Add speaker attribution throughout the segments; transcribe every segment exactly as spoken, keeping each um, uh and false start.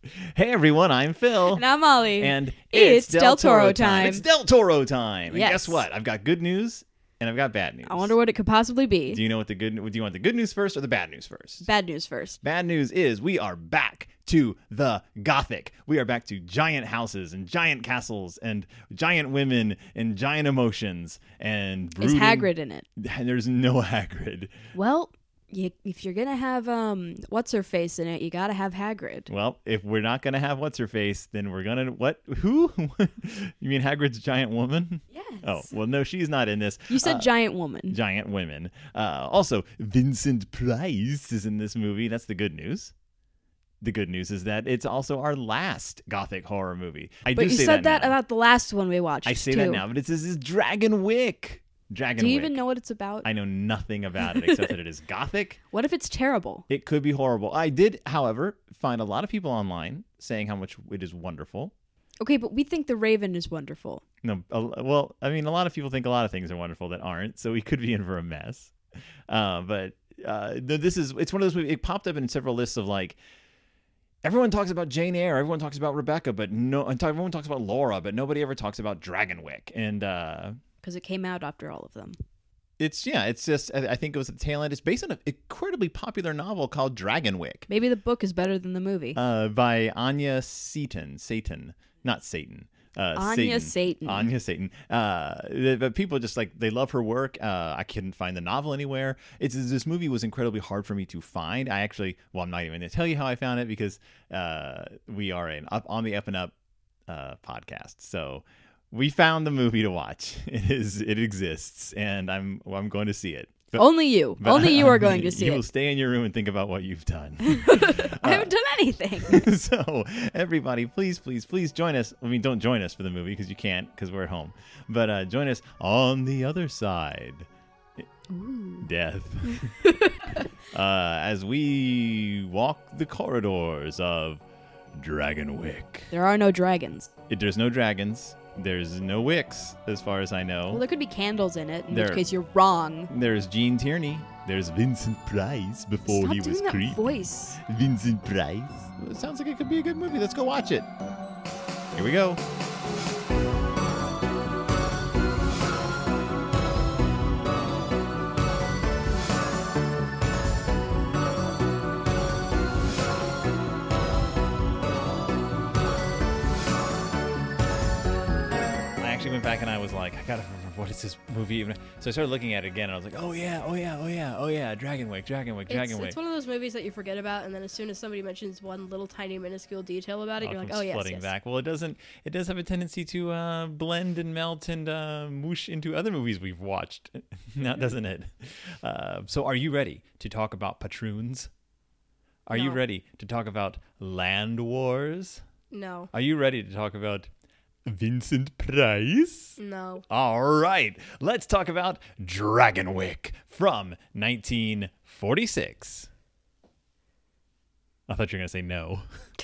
Speaker 1: Hey everyone, I'm Phil.
Speaker 2: And I'm Molly.
Speaker 1: And
Speaker 2: it's,
Speaker 1: it's
Speaker 2: Del Toro time.
Speaker 1: It's Del Toro time. And
Speaker 2: Yes.
Speaker 1: guess what? I've got good news and I've got bad news.
Speaker 2: I wonder what it could possibly be.
Speaker 1: Do you know what the good do you want the good news first or the bad news first?
Speaker 2: Bad news first.
Speaker 1: Bad news is we are back to the Gothic. We are back to giant houses and giant castles and giant women and giant emotions and
Speaker 2: Is
Speaker 1: brooding.
Speaker 2: Hagrid in it?
Speaker 1: And there's no Hagrid.
Speaker 2: Well, you, if you're gonna have um, what's her face in it, you gotta have Hagrid.
Speaker 1: Well, if we're not gonna have what's her face, then we're gonna what? Who? You mean Hagrid's giant woman?
Speaker 2: Yes.
Speaker 1: Oh well, no, she's not in this.
Speaker 2: You said
Speaker 1: Uh,
Speaker 2: giant woman.
Speaker 1: giant women. Uh, also, Vincent Price is in this movie. That's the good news. The good news is that it's also our last Gothic horror movie. I
Speaker 2: But
Speaker 1: do
Speaker 2: you
Speaker 1: say
Speaker 2: said
Speaker 1: that,
Speaker 2: that
Speaker 1: now.
Speaker 2: about the last one we watched.
Speaker 1: I say
Speaker 2: too.
Speaker 1: that now, but it's this is Dragon Wick. Dragon
Speaker 2: Do you
Speaker 1: Wick.
Speaker 2: even know what it's about?
Speaker 1: I know nothing about it except that it is Gothic.
Speaker 2: What if it's terrible?
Speaker 1: It could be horrible. I did, however, find a lot of people online saying how much it is wonderful.
Speaker 2: Okay, but we think The Raven is wonderful.
Speaker 1: No, a- well, I mean, a lot of people think a lot of things are wonderful that aren't, so we could be in for a mess. Uh, but uh, th- this is, it's one of those movies, it popped up in several lists of like, everyone talks about Jane Eyre, everyone talks about Rebecca, but no, and everyone talks about Laura, but nobody ever talks about Dragonwyck. And uh,
Speaker 2: Because it came out after all of them.
Speaker 1: it's, yeah, it's just, I I think it was at the tail end. It's based on an incredibly popular novel called Dragonwyck
Speaker 2: Maybe the book is better than the movie.
Speaker 1: uh, by Anya Seton, Satan, not Satan. Uh,
Speaker 2: Anya
Speaker 1: Satan.
Speaker 2: Satan.
Speaker 1: Anya Satan. Uh, the, the people just like they love her work. Uh, I couldn't find the novel anywhere. It's this movie was incredibly hard for me to find. I actually, well, I'm not even going to tell you how I found it because uh, we are an up on the up and up uh, podcast. So we found the movie to watch. It is, it exists, and I'm well, I'm going to see it. But,
Speaker 2: Only you.
Speaker 1: but
Speaker 2: Only you
Speaker 1: I-
Speaker 2: are going to see
Speaker 1: You will
Speaker 2: it.
Speaker 1: stay in your room and think about what you've done.
Speaker 2: I haven't done anything.
Speaker 1: So everybody, please, please, please join us. I mean, don't join us for the movie because you can't because we're at home. But uh, join us on the other side. Death. uh, as we walk the corridors of Dragonwyck.
Speaker 2: There are no dragons.
Speaker 1: It, there's no dragons. There's no wicks, as far as I know.
Speaker 2: Well, there could be candles in it, in
Speaker 1: There-
Speaker 2: which case you're wrong.
Speaker 1: There's Gene Tierney. There's Vincent Price before
Speaker 2: Stop
Speaker 1: he was
Speaker 2: doing that
Speaker 1: creepy.
Speaker 2: voice.
Speaker 1: Vincent Price. It sounds like it could be a good movie. Let's go watch it. Here we go. I actually went back and I was like, I gotta remember what is this movie even? So I started looking at it again and I was like, oh yeah, oh yeah, oh yeah, oh yeah, Dragonwyck, Dragonwyck,
Speaker 3: It's,
Speaker 1: Dragonwyck.
Speaker 3: it's one of those movies that you forget about, and then as soon as somebody mentions one little tiny minuscule detail about it, you're like,
Speaker 1: comes
Speaker 3: oh yes,
Speaker 1: flooding
Speaker 3: yes.
Speaker 1: back. Well, it doesn't. It does have a tendency to uh, blend and melt and uh, moosh into other movies we've watched, now doesn't it? Uh, so, are you ready to talk about patroons? Are you
Speaker 3: No.
Speaker 1: ready to talk about Land Wars?
Speaker 3: No,
Speaker 1: Are you ready to talk about Vincent Price?
Speaker 3: no.
Speaker 1: All right, let's talk about Dragonwyck from nineteen forty-six. I thought you were going to say no.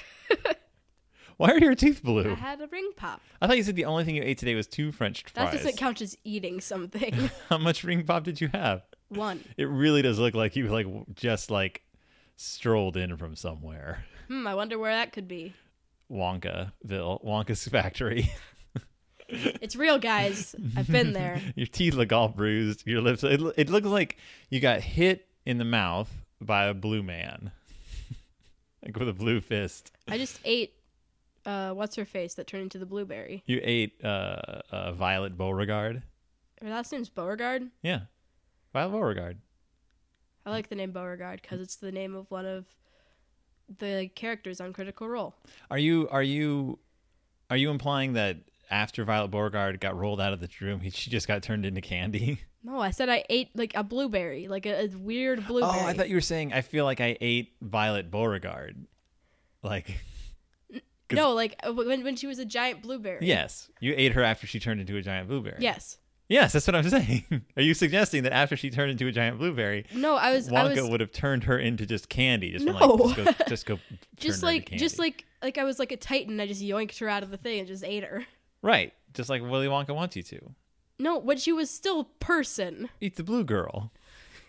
Speaker 1: Why are your teeth blue?
Speaker 3: I had a ring pop.
Speaker 1: I thought you said the only thing you ate today was two French
Speaker 3: That
Speaker 1: fries.
Speaker 3: doesn't count as eating something.
Speaker 1: How much ring pop did you have?
Speaker 3: One.
Speaker 1: It really does look like you like w- just like strolled in from somewhere.
Speaker 3: Hmm, I wonder where that could be.
Speaker 1: Wonkaville, Wonka's factory.
Speaker 3: It's real, guys. I've been there.
Speaker 1: Your teeth look all bruised. Your lips. It, lo- it looks like you got hit in the mouth by a blue man, like with a blue fist.
Speaker 3: I just ate, uh, what's her face that turned into the blueberry?
Speaker 1: You ate uh, uh, Violet Beauregard.
Speaker 3: Her last name's Beauregard.
Speaker 1: Yeah, Violet Beauregard.
Speaker 3: I like the name Beauregard because it's the name of one of the characters on Critical Role.
Speaker 1: Are you are you are you implying that after Violet Beauregard got rolled out of the room, he, she just got turned into candy?
Speaker 3: No, I said I ate like a blueberry, like a, a weird blueberry.
Speaker 1: Oh, I thought you were saying I feel like I ate Violet Beauregard. Like, 'cause-
Speaker 3: No, like uh, when when she was a giant blueberry.
Speaker 1: yes, you ate her after she turned into a giant blueberry.
Speaker 3: Yes.
Speaker 1: Yes, that's what I'm saying. Are you suggesting that after she turned into a giant blueberry,
Speaker 3: No, I was. I
Speaker 1: Wonka
Speaker 3: was
Speaker 1: would have turned her into just candy? Just from,
Speaker 3: No.
Speaker 1: like, just go, just go
Speaker 3: just
Speaker 1: turn her into
Speaker 3: like
Speaker 1: candy.
Speaker 3: just like like I was like a titan. I just yoinked her out of the thing and just ate her.
Speaker 1: right, just like Willy Wonka wants you to.
Speaker 3: No, but she was still person.
Speaker 1: Eat the blue girl.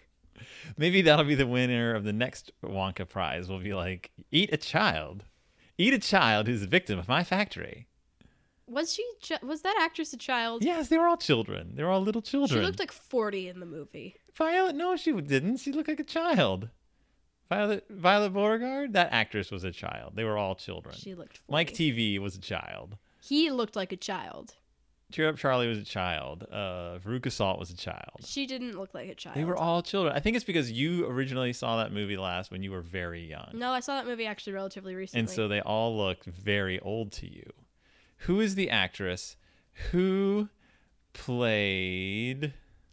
Speaker 1: Maybe that'll be the winner of the next Wonka prize. We'll be like, eat a child. Eat a child who's a victim of my factory.
Speaker 3: Was she? Ch- was that actress a child?
Speaker 1: Yes, they were all children. They were all little children.
Speaker 3: She looked like forty in the movie.
Speaker 1: Violet, no, she didn't. She looked like a child. Violet Violet Beauregard, that actress was a child. They were all children.
Speaker 3: She looked forty.
Speaker 1: Mike T V was a child.
Speaker 3: He looked like a child.
Speaker 1: Cheer Up Charlie was a child. Uh, Veruca Salt was a child.
Speaker 3: She didn't look like a child.
Speaker 1: They were all children. I think it's because you originally saw that movie last when you were very young.
Speaker 3: No, I saw that movie actually relatively recently.
Speaker 1: And so they all look very old to you. Who is the actress who played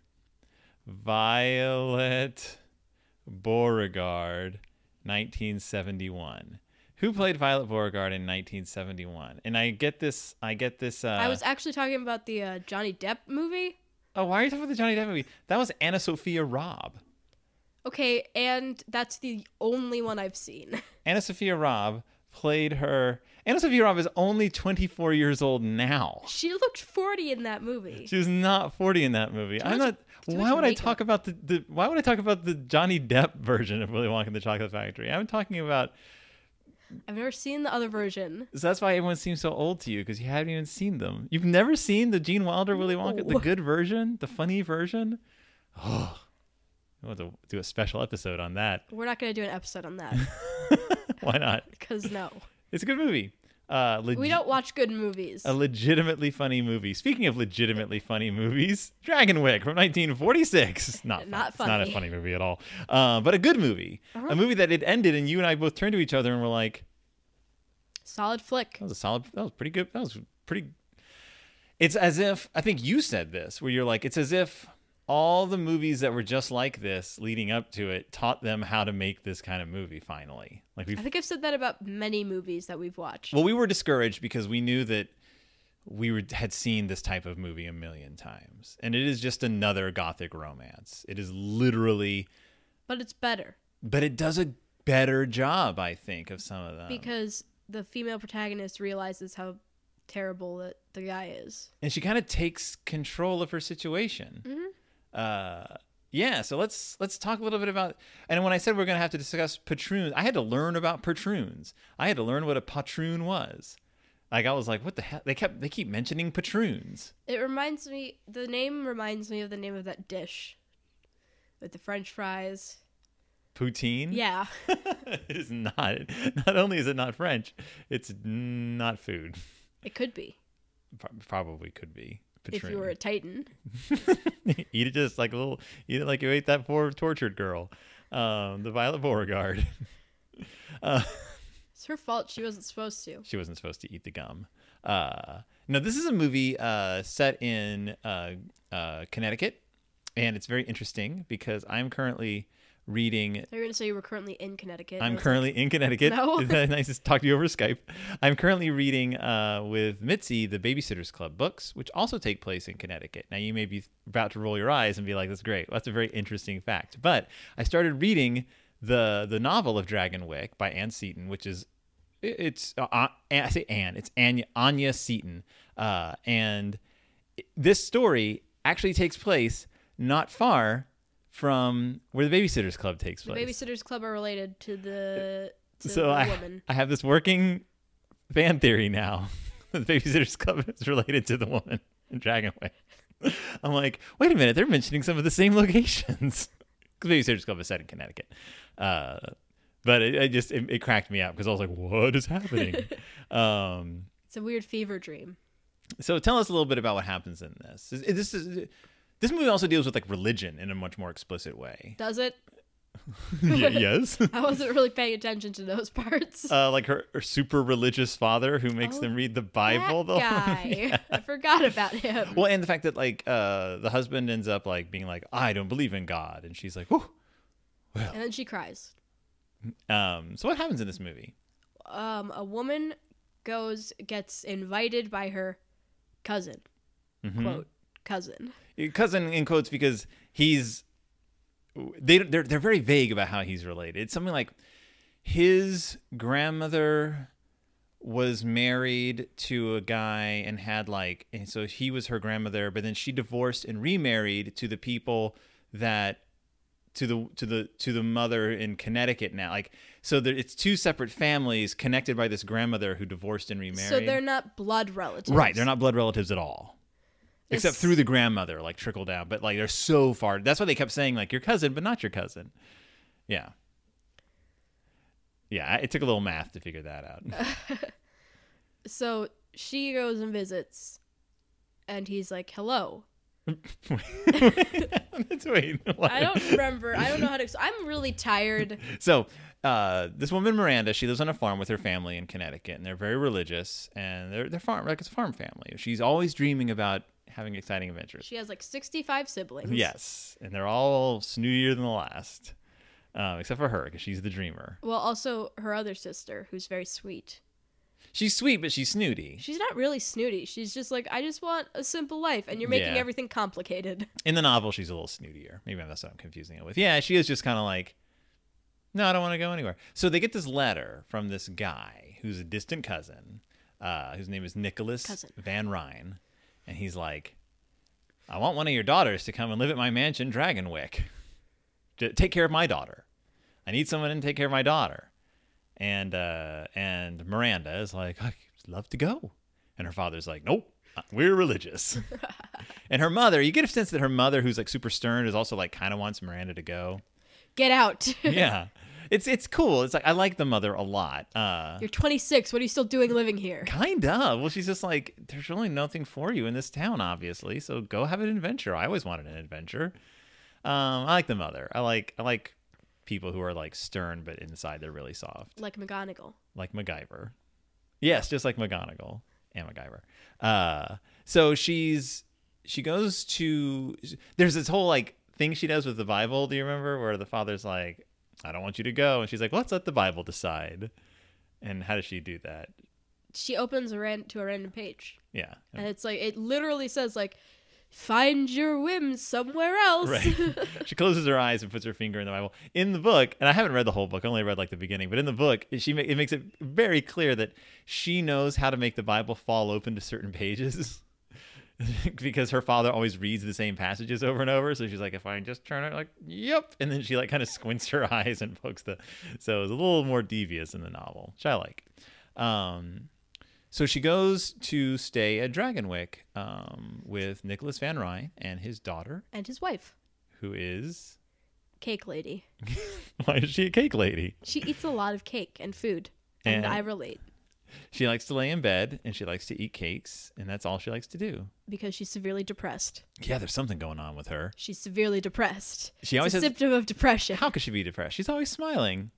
Speaker 1: Violet Beauregard, nineteen seventy-one? Who played Violet Beauregard in nineteen seventy-one? And I get this. I get this. Uh,
Speaker 3: I was actually talking about the uh, Johnny Depp movie.
Speaker 1: Oh, why are you talking about the Johnny Depp movie? That was Anna Sophia Robb.
Speaker 3: Okay, and that's the only one I've seen.
Speaker 1: Anna Sophia Robb played her. Anna Sophia Robb is only twenty-four years old now.
Speaker 3: She looked forty in that movie.
Speaker 1: She was not forty in that movie.
Speaker 3: Too
Speaker 1: I'm
Speaker 3: much-
Speaker 1: not.
Speaker 3: too
Speaker 1: Why
Speaker 3: much
Speaker 1: would I
Speaker 3: makeup.
Speaker 1: talk about the, the? Why would I talk about the Johnny Depp version of Willy Wonka and the Chocolate Factory? I'm talking about.
Speaker 3: I've never seen the other version.
Speaker 1: So that's why everyone seems so old to you, because you haven't even seen them. You've never seen the Gene Wilder Willy Wonka, the
Speaker 3: No.
Speaker 1: good version, the funny version. Oh, I want to do a special episode on that.
Speaker 3: We're not going to do an episode on that
Speaker 1: Why not?
Speaker 3: because no,
Speaker 1: It's a good movie. Uh, leg-
Speaker 3: we don't watch good movies.
Speaker 1: A legitimately funny movie. Speaking of legitimately funny movies, Dragon Wick from nineteen forty-six. Not
Speaker 3: Not
Speaker 1: It's not a
Speaker 3: funny.
Speaker 1: funny movie at all. Uh, but a good movie.
Speaker 3: Uh-huh.
Speaker 1: A movie that it ended, and you and I both turned to each other and were like,
Speaker 3: Solid flick.
Speaker 1: "That was a solid. That was pretty good. That was pretty." It's as if I think you said this, where you're like, it's as if all the movies that were just like this leading up to it taught them how to make this kind of movie. Finally, like we
Speaker 3: I think I've said that about many movies that we've watched.
Speaker 1: Well, we were discouraged because we knew that we were, had seen this type of movie a million times. And it is just another gothic romance. It is literally,
Speaker 3: But it's better
Speaker 1: but it does a better job, I think, of some of them.
Speaker 3: because the female protagonist realizes how terrible that the guy is.
Speaker 1: And she kind of takes control of her situation.
Speaker 3: Mhm.
Speaker 1: Uh, yeah, so let's let's talk a little bit about. And when I said we're going to have to discuss patroons, I had to learn about patroons. I had to learn what a patroon was. Like I was like, what the hell? They kept they keep mentioning patroons.
Speaker 3: It reminds me, the name reminds me of the name of that dish with the French fries.
Speaker 1: Poutine.
Speaker 3: Yeah.
Speaker 1: It is not. Not only is it not French, it's not food.
Speaker 3: It could be
Speaker 1: Pro- Probably could be.
Speaker 3: if you were a Titan.
Speaker 1: Eat it just like a little. Eat it like you ate that poor tortured girl, um, the Violet Beauregard. uh,
Speaker 3: It's her fault. She wasn't supposed to.
Speaker 1: she wasn't supposed to eat the gum. Uh, no, this is a movie uh, set in uh, uh, Connecticut, and it's very interesting because I'm currently reading.
Speaker 3: They're going to say you were currently in Connecticut.
Speaker 1: I'm
Speaker 3: I was
Speaker 1: currently in Connecticut.
Speaker 3: No.
Speaker 1: Isn't that nice to talk to you over Skype? I'm currently reading uh, with Mitzi the Babysitters Club books, which also take place in Connecticut. Now, you may be about to roll your eyes and be like, that's great. That's a very interesting fact. But I started reading the the novel of Dragon Wick by Anne Seton, which is, it- it's, uh, uh, I say Anne, it's Anya, Anya Seton. Uh, and this story actually takes place not far from where the Babysitters Club takes
Speaker 3: The
Speaker 1: place.
Speaker 3: Babysitters Club are related to the, to
Speaker 1: So
Speaker 3: the
Speaker 1: I,
Speaker 3: woman.
Speaker 1: I have this working fan theory now. The Babysitters Club is related to the woman in Dragon Wick. I'm like, wait a minute, they're mentioning some of the same locations. The Babysitters Club is set in Connecticut. Uh, but it, it just, it, it cracked me up because I was like, what is happening? um,
Speaker 3: It's a weird fever dream.
Speaker 1: so tell us a little bit about what happens in this. Is- This is, this movie also deals with like religion in a much more explicit way.
Speaker 3: Does it?
Speaker 1: Y- yes.
Speaker 3: I wasn't really paying attention to those parts.
Speaker 1: Uh, like her, her super religious father who makes
Speaker 3: Oh,
Speaker 1: them read the Bible.
Speaker 3: that
Speaker 1: the
Speaker 3: guy.
Speaker 1: Yeah.
Speaker 3: I forgot about him.
Speaker 1: Well, and the fact that like uh, the husband ends up like being like, I don't believe in God, and she's like, oh.
Speaker 3: And then she cries.
Speaker 1: Um. So what happens in this movie?
Speaker 3: Um, a woman goes, gets invited by her cousin.
Speaker 1: Mhm.
Speaker 3: Quote, cousin.
Speaker 1: Cousin in quotes because he's they they're they're very vague about how he's related. It's something like his grandmother was married to a guy and had like, and so he was her grandmother, but then she divorced and remarried to the people that to the to the to the mother in Connecticut now. Like, so there, it's two separate families connected by this grandmother who divorced and remarried.
Speaker 3: So they're not blood relatives.
Speaker 1: Right, they're not blood relatives at all.
Speaker 3: This-
Speaker 1: Except through the grandmother, like trickle down. But like they're so far. That's why they kept saying like your cousin, but not your cousin. Yeah. Yeah, it took a little math to figure that out.
Speaker 3: So she goes and visits, and he's like, "Hello."
Speaker 1: Let's wait. What?
Speaker 3: I don't remember. I don't know how to. I'm really tired.
Speaker 1: So, uh, this woman Miranda, she lives on a farm with her family in Connecticut, and they're very religious, and they're they're farm like it's a farm family. She's always dreaming about having exciting adventures.
Speaker 3: She has like sixty-five siblings.
Speaker 1: Yes, and they're all snootier than the last, um, except for her because she's the dreamer.
Speaker 3: Well, also her other sister, who's very sweet.
Speaker 1: She's sweet, but she's snooty.
Speaker 3: She's not really snooty. She's just like, I just want a simple life, and you're making
Speaker 1: Yeah.
Speaker 3: everything complicated.
Speaker 1: In the novel, she's a little snootier. Maybe that's what I'm confusing it with. Yeah, she is just kind of like, no, I don't want to go anywhere. So they get this letter from this guy who's a distant cousin, uh, whose name is Nicholas
Speaker 3: Cousin.
Speaker 1: Van Ryn. And he's like, I want one of your daughters to come and live at my mansion, Dragonwick. To take care of my daughter. I need someone to take care of my daughter. And uh, and Miranda is like, I'd love to go. And her father's like, nope, we're religious. And her mother, you get a sense that her mother, who's like super stern, is also like kind of wants Miranda to go.
Speaker 3: Get out.
Speaker 1: Yeah. It's it's cool. It's like I like the mother a lot. Uh,
Speaker 3: You're twenty-six. What are you still doing living here?
Speaker 1: kind of. Well, she's just like, there's really nothing for you in this town, obviously. So go have an adventure. I always wanted an adventure. Um, I like the mother. I like I like people who are like stern, but inside they're really soft,
Speaker 3: Like McGonagall.
Speaker 1: like MacGyver. Yes, just like McGonagall and MacGyver. Uh, so she's she goes to. There's this whole like thing she does with the Bible. Do you remember where the father's like, I don't want you to go. And she's like, let's let the Bible decide. And how does she do that?
Speaker 3: She opens a ran- to a random page.
Speaker 1: Yeah.
Speaker 3: And it's like, it literally says, like, find your whims somewhere else.
Speaker 1: Right. She closes her eyes and puts her finger in the Bible. In the book, and I haven't read the whole book, I only read like the beginning, but in the book, she ma- it makes it very clear that she knows how to make the Bible fall open to certain pages. Because her father always reads the same passages over and over. So she's like, if I just turn it like, yep. And then she like kind of squints her eyes and pokes the, so it's a little more devious in the novel, which I like. Um, so she goes to stay at Dragonwick um, with Nicholas Van Ryn and his daughter,
Speaker 3: And his wife,
Speaker 1: who is,
Speaker 3: cake lady.
Speaker 1: why is she a cake lady?
Speaker 3: She eats a lot of cake and food. And,
Speaker 1: And-
Speaker 3: I relate.
Speaker 1: She likes to lay in bed and she likes to eat cakes, and that's all she likes to do.
Speaker 3: Because she's severely depressed.
Speaker 1: Yeah, there's something going on with her.
Speaker 3: She's severely depressed.
Speaker 1: She always
Speaker 3: it's a
Speaker 1: has,
Speaker 3: symptom of depression.
Speaker 1: how could she be depressed? She's always smiling.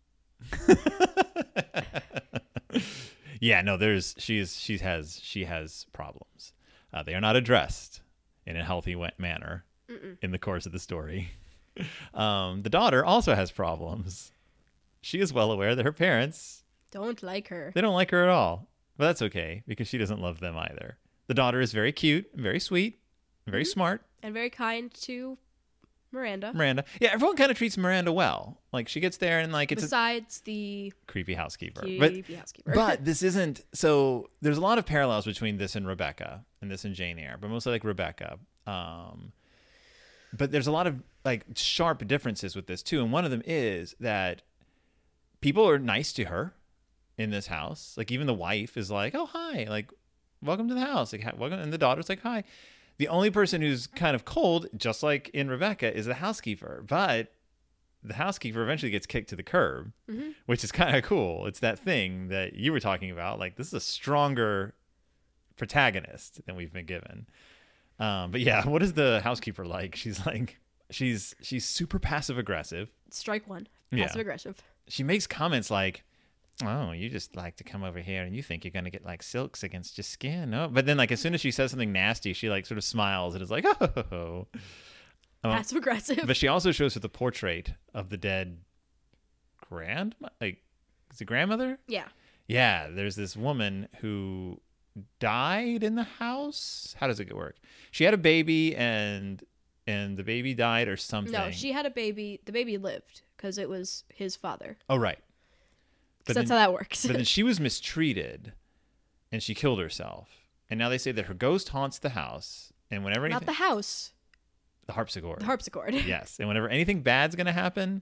Speaker 1: Yeah, no, there's she's she has she has problems. Uh, they are not addressed in a healthy wa- manner
Speaker 3: Mm-mm.
Speaker 1: in the course of the story. Um, the daughter also has problems. She is well aware that her parents,
Speaker 3: Don't like her.
Speaker 1: they don't like her at all. But that's okay because she doesn't love them either. The daughter is very cute, very sweet, very
Speaker 3: Mm-hmm.
Speaker 1: smart.
Speaker 3: And very kind to Miranda.
Speaker 1: Miranda, yeah, everyone kind of treats Miranda well. Like she gets there and like it's a
Speaker 3: Besides the
Speaker 1: creepy housekeeper. But
Speaker 3: creepy housekeeper.
Speaker 1: But this isn't so there's a lot of parallels between this and Rebecca and this and Jane Eyre, but mostly like Rebecca. Um, but there's a lot of like sharp differences with this too. And one of them is that people are nice to her in this house. Like even the wife is like, oh, hi, like welcome to the house. Like, welcome. And the daughter's like, hi. The only person who's kind of cold, just like in Rebecca, is the housekeeper. But the housekeeper eventually gets kicked to the curb,
Speaker 3: Mhm.
Speaker 1: which is kind of cool. It's that thing that you were talking about. Like, this is a stronger protagonist than we've been given. Um, but yeah, what is the housekeeper like? She's like, she's she's super passive aggressive.
Speaker 3: Strike one.
Speaker 1: Yeah.
Speaker 3: Passive aggressive.
Speaker 1: She makes comments like, oh, you just like to come over here and you think you're going to get like silks against your skin. Oh. But then like as soon as she says something nasty, she like sort of smiles and is like, oh. Um,
Speaker 3: Passive aggressive.
Speaker 1: But she also shows her the portrait of the dead grand, like, is it grandmother?
Speaker 3: Yeah.
Speaker 1: Yeah, there's this woman who died in the house. How does it work? She had a baby and and the baby died or something.
Speaker 3: No, she had a baby. The baby lived because it was his father.
Speaker 1: Oh, right.
Speaker 3: Because
Speaker 1: But
Speaker 3: that's
Speaker 1: then-
Speaker 3: how that works.
Speaker 1: But then she was mistreated and she killed herself. And now they say that her ghost haunts the house. And whenever
Speaker 3: Not
Speaker 1: anything,
Speaker 3: the house.
Speaker 1: The harpsichord.
Speaker 3: The harpsichord.
Speaker 1: Yes. And whenever anything bad's going to happen,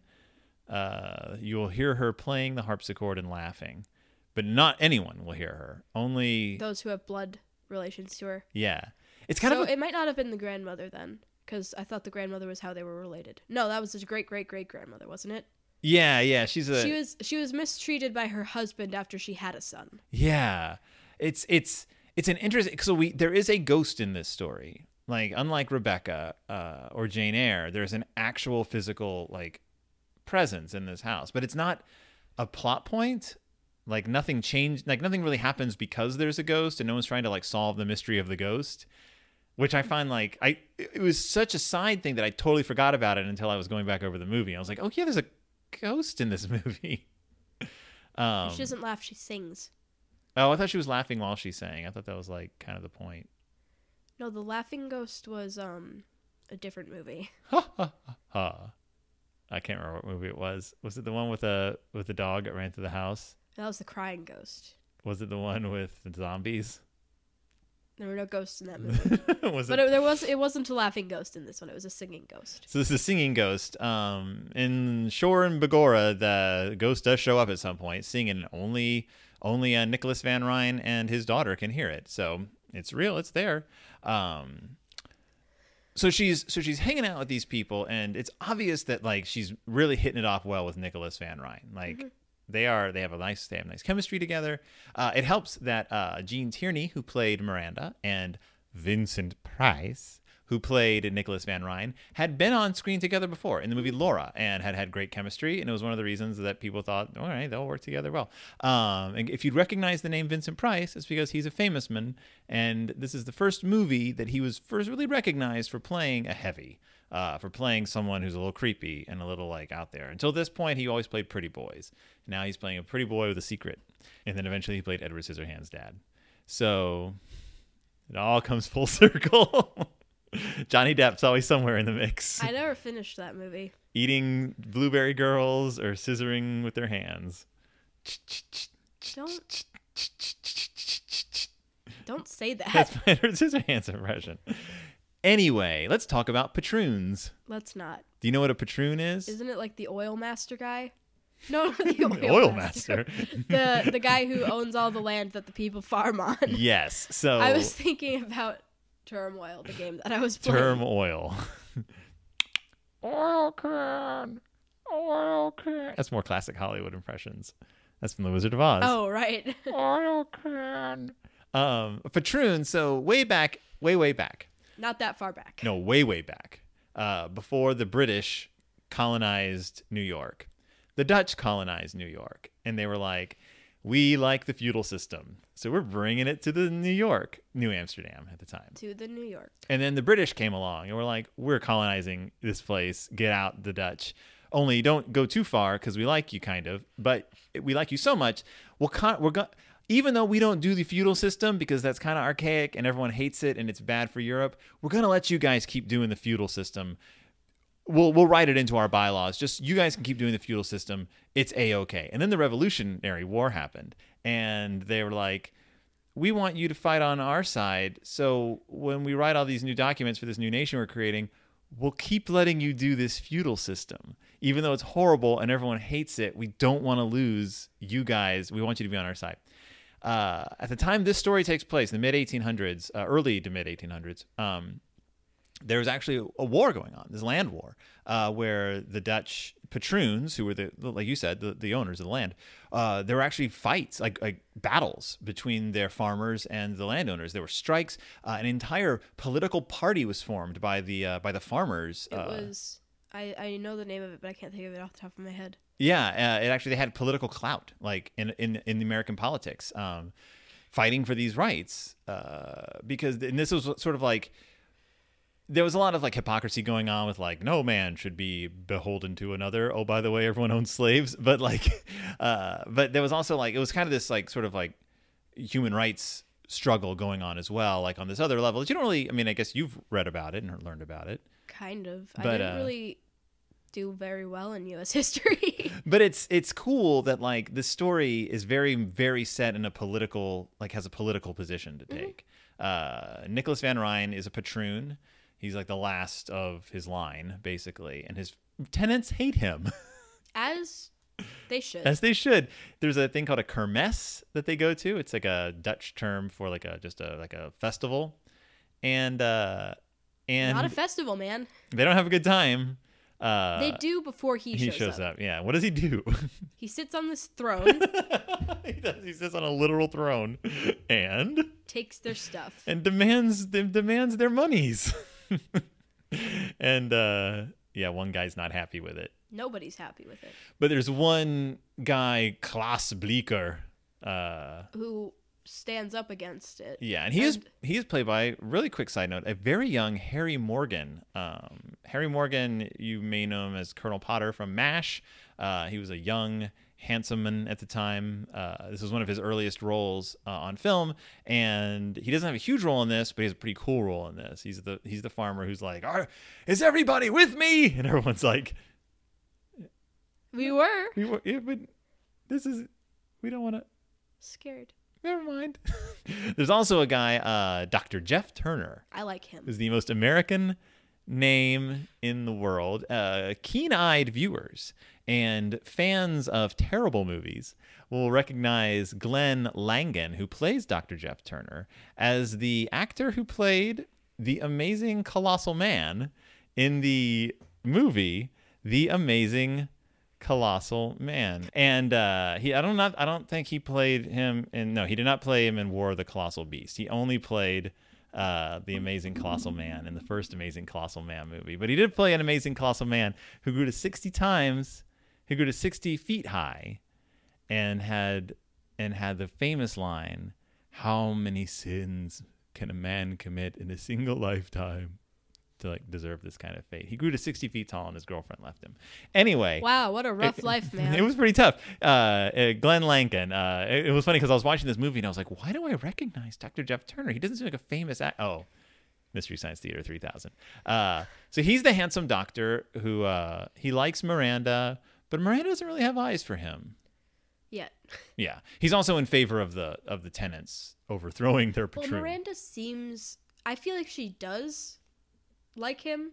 Speaker 1: uh, you'll hear her playing the harpsichord and laughing. But not anyone will hear her. Only...
Speaker 3: Those who have blood relations to her.
Speaker 1: Yeah. It's kind
Speaker 3: so
Speaker 1: of... A,
Speaker 3: it might not have been the grandmother then, because I thought the grandmother was how they were related. No, that was his great-great-great-grandmother, wasn't it?
Speaker 1: yeah, yeah. She's a...
Speaker 3: She was she was mistreated by her husband after she had a son.
Speaker 1: Yeah. It's it's it's an interesting... So we there is a ghost in this story. Like, unlike Rebecca uh, or Jane Eyre, there's an actual physical, like, presence in this house. But it's not a plot point. Like, nothing changed. Like, nothing really happens because there's a ghost, and no one's trying to, like, solve the mystery of the ghost. Which I find, like, I it was such a side thing that I totally forgot about it until I was going back over the movie. I was like, oh, yeah, there's a ghost in this movie. um,
Speaker 3: She doesn't laugh, she sings.
Speaker 1: oh, I thought she was laughing while she sang. I thought that was, like, kind of the point.
Speaker 3: No, the laughing ghost was um a different movie.
Speaker 1: Ha ha ha. I can't remember what movie it was. Was it the one with the with the dog that ran through the house?
Speaker 3: That was the crying ghost.
Speaker 1: Was it the one with the zombies?
Speaker 3: There were no ghosts in that movie.
Speaker 1: was
Speaker 3: But
Speaker 1: it?
Speaker 3: it, there was it wasn't a laughing ghost in this one. It was a singing ghost.
Speaker 1: So this is a singing ghost. Um, in Shore and Begora, the ghost does show up at some point, singing. Only only uh, Nicholas Van Ryn and his daughter can hear it. So it's real. It's there. Um, so she's so she's hanging out with these people, and it's obvious that like she's really hitting it off well with Nicholas Van Ryn. Like. Mm-hmm. They are. They have a nice. They have nice chemistry together. Uh, it helps that uh, Gene Tierney, who played Miranda, and Vincent Price, who played Nicholas Van Ryn, had been on screen together before in the movie Laura, and had had great chemistry. And it was one of the reasons that people thought, all right, they'll work together well. Um, and if you'd recognize the name Vincent Price, it's because he's a famous man, and this is the first movie that he was first really recognized for playing a heavy. Uh, for playing someone who's a little creepy and a little like out there. Until this point, he always played pretty boys. Now he's playing a pretty boy with a secret. And then eventually he played Edward Scissorhands' dad. So it all comes full circle. Johnny Depp's always somewhere in the mix.
Speaker 3: I never finished that movie.
Speaker 1: Eating blueberry girls or scissoring with their hands.
Speaker 3: Don't, don't say that.
Speaker 1: That's my Edward Scissorhands impression. Anyway, let's talk about patroons.
Speaker 3: Let's not.
Speaker 1: Do you know what a patroon is?
Speaker 3: Isn't it like the oil master guy? No, the oil,
Speaker 1: The oil
Speaker 3: master.
Speaker 1: master.
Speaker 3: the the guy who owns all the land that the people farm on.
Speaker 1: Yes. So
Speaker 3: I was thinking about Turmoil, the game that I was playing.
Speaker 1: Term oil. Oil can. Oil can. That's more classic Hollywood impressions. That's from The Wizard of Oz.
Speaker 3: Oh, right.
Speaker 1: Oil can. Um, patroon. So way back, way way back.
Speaker 3: Not that far back.
Speaker 1: No, way, way back. Uh, before the British colonized New York. The Dutch colonized New York. And they were like, we like the feudal system. So we're bringing it to the New York, New Amsterdam at the time.
Speaker 3: To the New York.
Speaker 1: And then the British came along and we're like, we're colonizing this place. Get out, the Dutch. Only don't go too far because we like you kind of. But we like you so much. We'll con- we're going Even though we don't do the feudal system because that's kind of archaic and everyone hates it and it's bad for Europe, we're going to let you guys keep doing the feudal system. We'll we'll write it into our bylaws. Just you guys can keep doing the feudal system. It's A-okay. And then the Revolutionary War happened. And they were like, we want you to fight on our side. So when we write all these new documents for this new nation we're creating, we'll keep letting you do this feudal system. Even though it's horrible and everyone hates it, we don't want to lose you guys. We want you to be on our side. Uh, at the time this story takes place, in the mid eighteen hundreds, uh, early to mid eighteen hundreds, um, there was actually a, a war going on, this land war, uh, where the Dutch patroons, who were the, like you said, the, the owners of the land, uh, there were actually fights, like, like battles between their farmers and the landowners. There were strikes. Uh, an entire political party was formed by the uh, by the farmers.
Speaker 3: It
Speaker 1: uh,
Speaker 3: was. I, I know the name of it, but I can't think of it off the top of my head.
Speaker 1: Yeah, uh, it actually they had political clout, like in in in the American politics, um, fighting for these rights, uh, because and this was sort of like there was a lot of like hypocrisy going on with like no man should be beholden to another. Oh, by the way, everyone owns slaves, but like, uh, but there was also like it was kind of this like sort of like human rights struggle going on as well, like on this other level. You don't really, I mean, I guess you've read about it and learned about it.
Speaker 3: Kind of.
Speaker 1: But,
Speaker 3: I didn't
Speaker 1: uh,
Speaker 3: really do very well in U S history.
Speaker 1: But it's it's cool that like the story is very very set in a political like has a political position to take. Mm-hmm. Uh, Nicholas Van Ryn is a patroon. He's like the last of his line, basically, and his tenants hate him.
Speaker 3: As they should.
Speaker 1: As they should. There's a thing called a kermesse that they go to. It's like a Dutch term for like a just a like a festival, and uh, and
Speaker 3: Not a festival, man.
Speaker 1: they don't have a good time. Uh,
Speaker 3: They do before he,
Speaker 1: he
Speaker 3: shows,
Speaker 1: shows
Speaker 3: up.
Speaker 1: up. Yeah. What does he do?
Speaker 3: He sits on this throne,
Speaker 1: he, does, he sits on a literal throne, and
Speaker 3: takes their stuff.
Speaker 1: and demands them demands their monies. and uh, yeah, one guy's not happy with it.
Speaker 3: Nobody's happy with it.
Speaker 1: But there's one guy, Klaas Bleeker. Uh,
Speaker 3: Who stands up against it.
Speaker 1: yeah, and he is
Speaker 3: And-
Speaker 1: he is played by, really quick side note, a very young Harry Morgan. Um, Harry Morgan, you may know him as Colonel Potter from MASH. Uh, he was a young, handsome man at the time. Uh, this was one of his earliest roles uh, on film, and he doesn't have a huge role in this, but he has a pretty cool role in this. He's the he's the farmer who's like, "Are is everybody with me?" And everyone's like,
Speaker 3: We were
Speaker 1: "We were, yeah, but this is we don't want to."
Speaker 3: scared.
Speaker 1: Never mind. There's also a guy, uh, Doctor Jeff Turner,
Speaker 3: I like him.
Speaker 1: is the most American name in the world. Uh, keen-eyed viewers and fans of terrible movies will recognize Glenn Langan, who plays Doctor Jeff Turner, as the actor who played the amazing Colossal Man in the movie The Amazing Colossal Man. And uh, he, I don't not, I don't think he played him in. No, he did not play him in War of the Colossal Beast. He only played uh, the Amazing Colossal Man in the first Amazing Colossal Man movie. But he did play an Amazing Colossal Man who grew to sixty times, who grew to sixty feet high, and had and had the famous line, "How many sins can a man commit in a single lifetime to like deserve this kind of fate?" He grew to sixty feet tall and his girlfriend left him. Anyway.
Speaker 3: Wow, what a rough
Speaker 1: It-
Speaker 3: life, man.
Speaker 1: It was pretty tough. Uh, uh, Glenn Langan. Uh, it, it was funny because I was watching this movie and I was like, why do I recognize Doctor Jeff Turner? He doesn't seem like a famous act. Oh, Mystery Science Theater three thousand. Uh, so he's the handsome doctor who uh, he likes Miranda, but Miranda doesn't really have eyes for him.
Speaker 3: Yet.
Speaker 1: Yeah, he's also in favor of the of the tenants overthrowing their
Speaker 3: Well,
Speaker 1: patroon.
Speaker 3: Miranda seems. I feel like she does like him,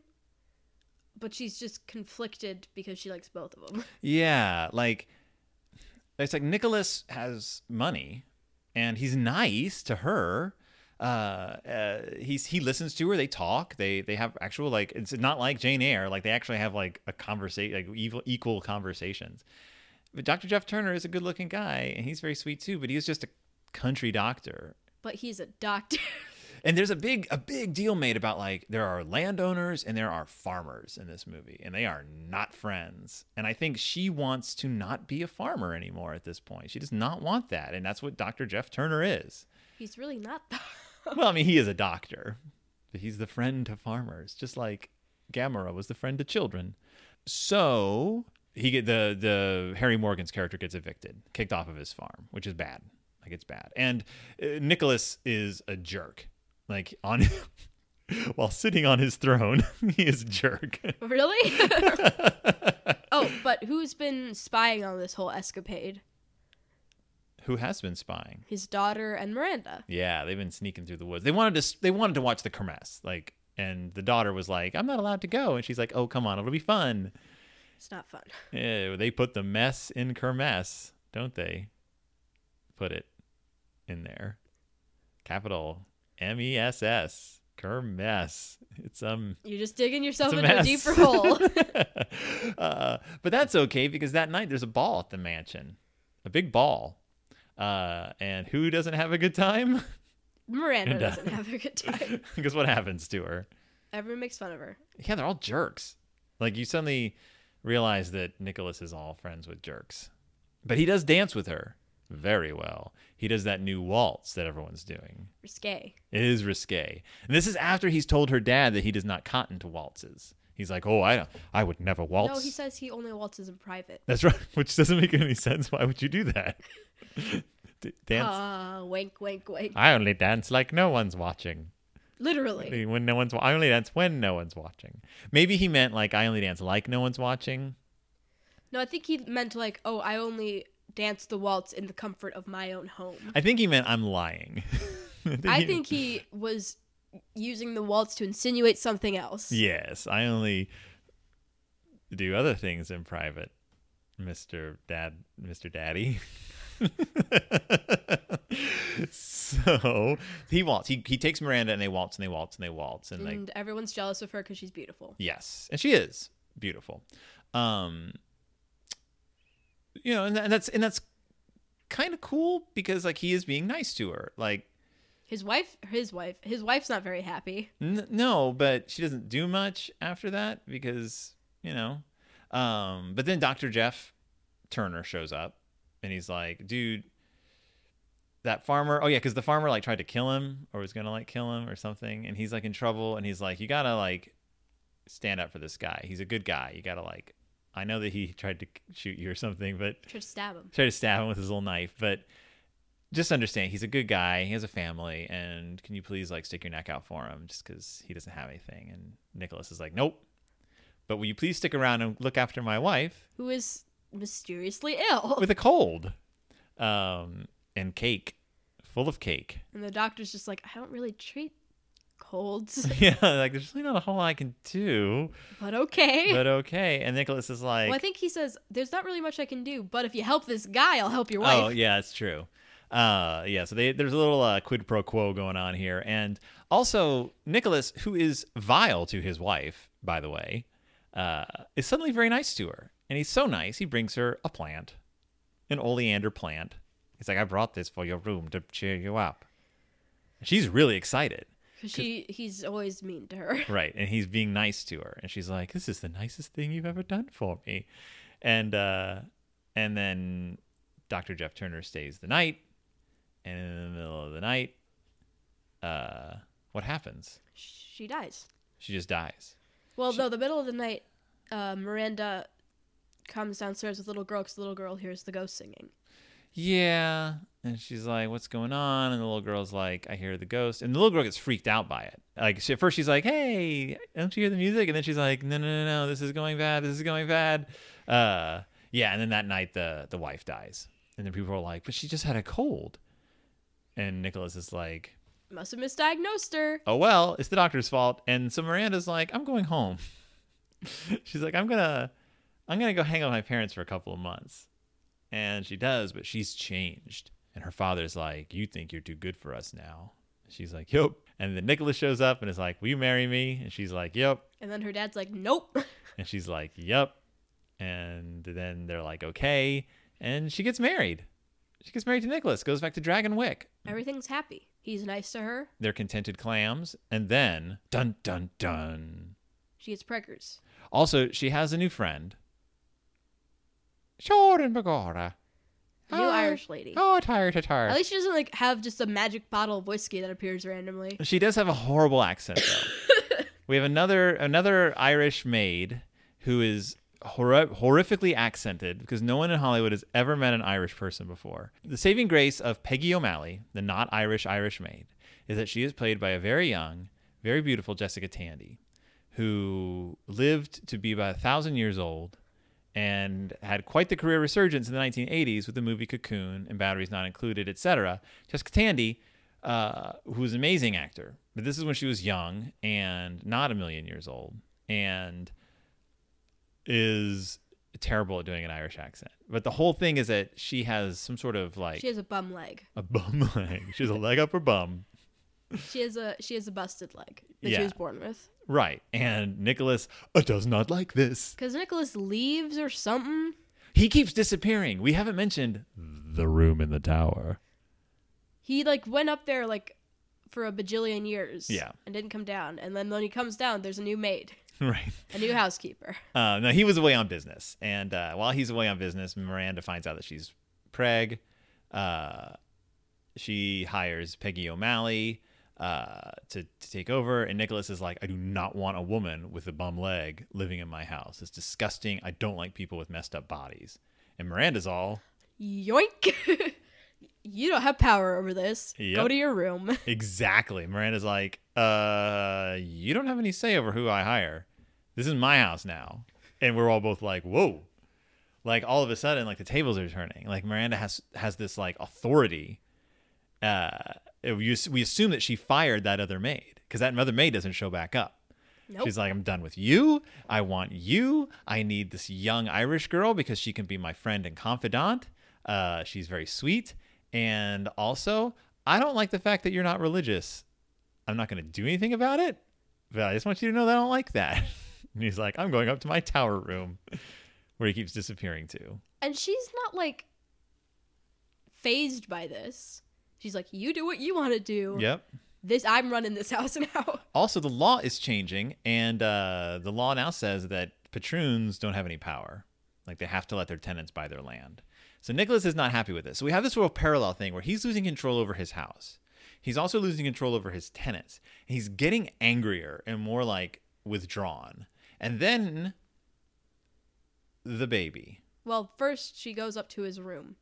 Speaker 3: but she's just conflicted because she likes both of them.
Speaker 1: Yeah, like it's like Nicholas has money and he's nice to her. Uh, uh he's he listens to her, they talk, they they have actual, like, it's not like Jane Eyre, like they actually have like a conversation, like equal, equal conversations. But Doctor Jeff Turner is a good looking guy and he's very sweet too, but he is just a country doctor.
Speaker 3: But he's a doctor.
Speaker 1: And there's a big a big deal made about, like, there are landowners and there are farmers in this movie, and they are not friends. And I think she wants to not be a farmer anymore at this point. She does not want that, and that's what Doctor Jeff Turner is.
Speaker 3: He's really not though.
Speaker 1: Well, I mean, he is a doctor, but he's the friend to farmers, just like Gamera was the friend to children. So he get the the Harry Morgan's character gets evicted, kicked off of his farm, which is bad. Like, it's bad. And uh, Nicholas is a jerk. Like, on while sitting on his throne, he is a jerk.
Speaker 3: Really? Oh, but who's been spying on this whole escapade?
Speaker 1: Who has been spying?
Speaker 3: His daughter and Miranda.
Speaker 1: Yeah, they've been sneaking through the woods. They wanted to. They wanted to watch the kermesse. Like, and the daughter was like, "I'm not allowed to go," and she's like, "Oh, come on, it'll be fun."
Speaker 3: It's not fun.
Speaker 1: Yeah, they put the mess in kermesse, don't they? Put it in there. Capital M E S S. Kermesse. It's um
Speaker 3: You're just digging yourself
Speaker 1: it's a
Speaker 3: into a
Speaker 1: mess.
Speaker 3: deeper hole.
Speaker 1: uh, but that's okay because that night there's a ball at the mansion. A big ball. Uh, and who doesn't have a good time?
Speaker 3: Miranda
Speaker 1: And, uh,
Speaker 3: doesn't have a good time.
Speaker 1: Because what happens to her?
Speaker 3: Everyone makes fun of her.
Speaker 1: Yeah, they're all jerks. Like, you suddenly realize that Nicholas is all friends with jerks. But he does dance with her very well. He does that new waltz that everyone's doing.
Speaker 3: Risque.
Speaker 1: It is risque. And this is after he's told her dad that he does not cotton to waltzes. He's like, "Oh, I don't, I would never waltz."
Speaker 3: No, he says he only waltzes in private.
Speaker 1: That's right, which doesn't make any sense. Why would you do that? D- dance.
Speaker 3: Ah, wink, wink, wink.
Speaker 1: I only dance like no one's watching.
Speaker 3: Literally.
Speaker 1: When no one's, I only dance when no one's watching. Maybe he meant like I only dance like no one's watching.
Speaker 3: No, I think he meant like, oh, I only dance the waltz in the comfort of my own home.
Speaker 1: I think he meant I'm lying. I think,
Speaker 3: I
Speaker 1: he,
Speaker 3: think he was using the waltz to insinuate something else.
Speaker 1: Yes, I only do other things in private, Mister Dad, Mister Daddy. So he waltz. He he takes Miranda and they waltz and they waltz and they waltz and,
Speaker 3: And
Speaker 1: like
Speaker 3: everyone's jealous of her because she's beautiful.
Speaker 1: yes, and she is beautiful. Um, you know, and, and that's and that's kind of cool because like he is being nice to her. Like
Speaker 3: His wife, his wife, his wife's not very happy.
Speaker 1: n- no, but she doesn't do much after that because you know. Um, but then Doctor Jeff Turner shows up and he's like, dude. That farmer, oh yeah, because the farmer like tried to kill him or was gonna like kill him or something, and he's like in trouble, and he's like, you gotta like stand up for this guy. He's a good guy. You gotta like, I know that he tried to shoot you or something, but
Speaker 3: Tried to stab him.
Speaker 1: tried to stab him with his little knife. But just understand, he's a good guy. He has a family, and can you please like stick your neck out for him just because he doesn't have anything? And Nicholas is like, nope. But will you please stick around and look after my wife
Speaker 3: Who is mysteriously ill.
Speaker 1: with a cold? Um. And cake, full of cake.
Speaker 3: And the doctor's just like, I don't really treat colds,
Speaker 1: Yeah, like there's really not a whole lot I can do,
Speaker 3: but okay.
Speaker 1: but okay. And Nicholas is like,
Speaker 3: Well, I think he says, there's not really much I can do, but if you help this guy, I'll help your wife.
Speaker 1: oh yeah, it's true. Uh, yeah, so they, there's a little uh, quid pro quo going on here, and also Nicholas, who is vile to his wife, by the way, uh, is suddenly very nice to her, and he's so nice he brings her a plant, an oleander plant. He's like, I brought this for your room to cheer you up. She's really excited.
Speaker 3: Because she, he's always mean to her.
Speaker 1: Right. And he's being nice to her. And she's like, this is the nicest thing you've ever done for me. And uh, and then Doctor Jeff Turner stays the night. And in the middle of the night, uh, what happens?
Speaker 3: She dies.
Speaker 1: She just dies.
Speaker 3: Well,
Speaker 1: She-
Speaker 3: no, the middle of the night, uh, Miranda comes downstairs with the little girl because the little girl hears the ghost singing.
Speaker 1: Yeah. And she's like, what's going on? And the little girl's like, I hear the ghost. And the little girl gets freaked out by it. Like, she, at first she's like, hey, don't you hear the music? And then she's like, no, no, no, no, this is going bad. This is going bad. Uh, yeah. And then that night, the, the wife dies. And then people are like, but she just had a cold. And Nicholas is like,
Speaker 3: Must have misdiagnosed her.
Speaker 1: oh, well, it's the doctor's fault. And so Miranda's like, I'm going home. She's like, I'm going to, I'm going to go hang out with my parents for a couple of months. And she does, but she's changed. And her father's like, you think you're too good for us now. She's like, yep. And then Nicholas shows up and is like, will you marry me? And she's like, yep.
Speaker 3: And then her dad's like, nope.
Speaker 1: And she's like, yep. And then they're like, okay. And she gets married. She gets married to Nicholas, goes back to Dragonwyck.
Speaker 3: Everything's happy. He's nice to her.
Speaker 1: They're contented clams. And then, dun, dun, dun.
Speaker 3: She gets preggers.
Speaker 1: Also, she has a new friend. Jordan Begora.
Speaker 3: A new Irish lady.
Speaker 1: Oh, tired, tired.
Speaker 3: At least she doesn't like have just a magic bottle of whiskey that appears randomly.
Speaker 1: She does have a horrible accent, though. We have another another Irish maid who is hor- horrifically accented because no one in Hollywood has ever met an Irish person before. The saving grace of Peggy O'Malley, the not Irish Irish maid, is that she is played by a very young, very beautiful Jessica Tandy, who lived to be about a thousand years old and had quite the career resurgence in the nineteen eighties with the movie Cocoon and Batteries Not Included, et cetera. Jessica Tandy, uh, who's an amazing actor, but this is when she was young and not a million years old, and is terrible at doing an Irish accent. But the whole thing is that she has some sort of like
Speaker 3: She has a bum leg.
Speaker 1: a bum leg. She has a leg up her bum.
Speaker 3: She has a she has a busted leg that
Speaker 1: Yeah.
Speaker 3: she was born with.
Speaker 1: Right. And Nicholas uh, does not like this.
Speaker 3: Because Nicholas leaves or something.
Speaker 1: He keeps disappearing. We haven't mentioned the room in the tower.
Speaker 3: He like went up there like for a bajillion years.
Speaker 1: Yeah.
Speaker 3: And didn't come down. And then when he comes down, there's a new maid,
Speaker 1: Right.
Speaker 3: a new housekeeper.
Speaker 1: Uh, no, he was away on business. And uh, while he's away on business, Miranda finds out that she's preg. Uh, she hires Peggy O'Malley uh, to, to take over. And Nicholas is like, I do not want a woman with a bum leg living in my house. It's disgusting. I don't like people with messed up bodies. And Miranda's all,
Speaker 3: Yoink! You don't have power over this.
Speaker 1: Yep.
Speaker 3: Go to your room.
Speaker 1: exactly. Miranda's like, uh, you don't have any say over who I hire. This is my house now. And we're all both like, whoa. Like all of a sudden, like the tables are turning. Like Miranda has has this like authority. Uh, we we assume that she fired that other maid because that Mother May doesn't show back up.
Speaker 3: Nope.
Speaker 1: She's like, I'm done with you. I want you. I need this young Irish girl because she can be my friend and confidant. Uh, she's very sweet. And also, I don't like the fact that you're not religious. I'm not going to do anything about it, but I just want you to know that I don't like that. And he's like, I'm going up to my tower room where he keeps disappearing to.
Speaker 3: And she's not like phased by this. She's like, you do what you want to do.
Speaker 1: Yep.
Speaker 3: This I'm running this house now.
Speaker 1: Also, the law is changing, and uh, the law now says that patroons don't have any power. Like, they have to let their tenants buy their land. So Nicholas is not happy with this. So we have this real parallel thing where he's losing control over his house. He's also losing control over his tenants. He's getting angrier and more, like, withdrawn. And then the baby.
Speaker 3: Well, first she goes up to his room.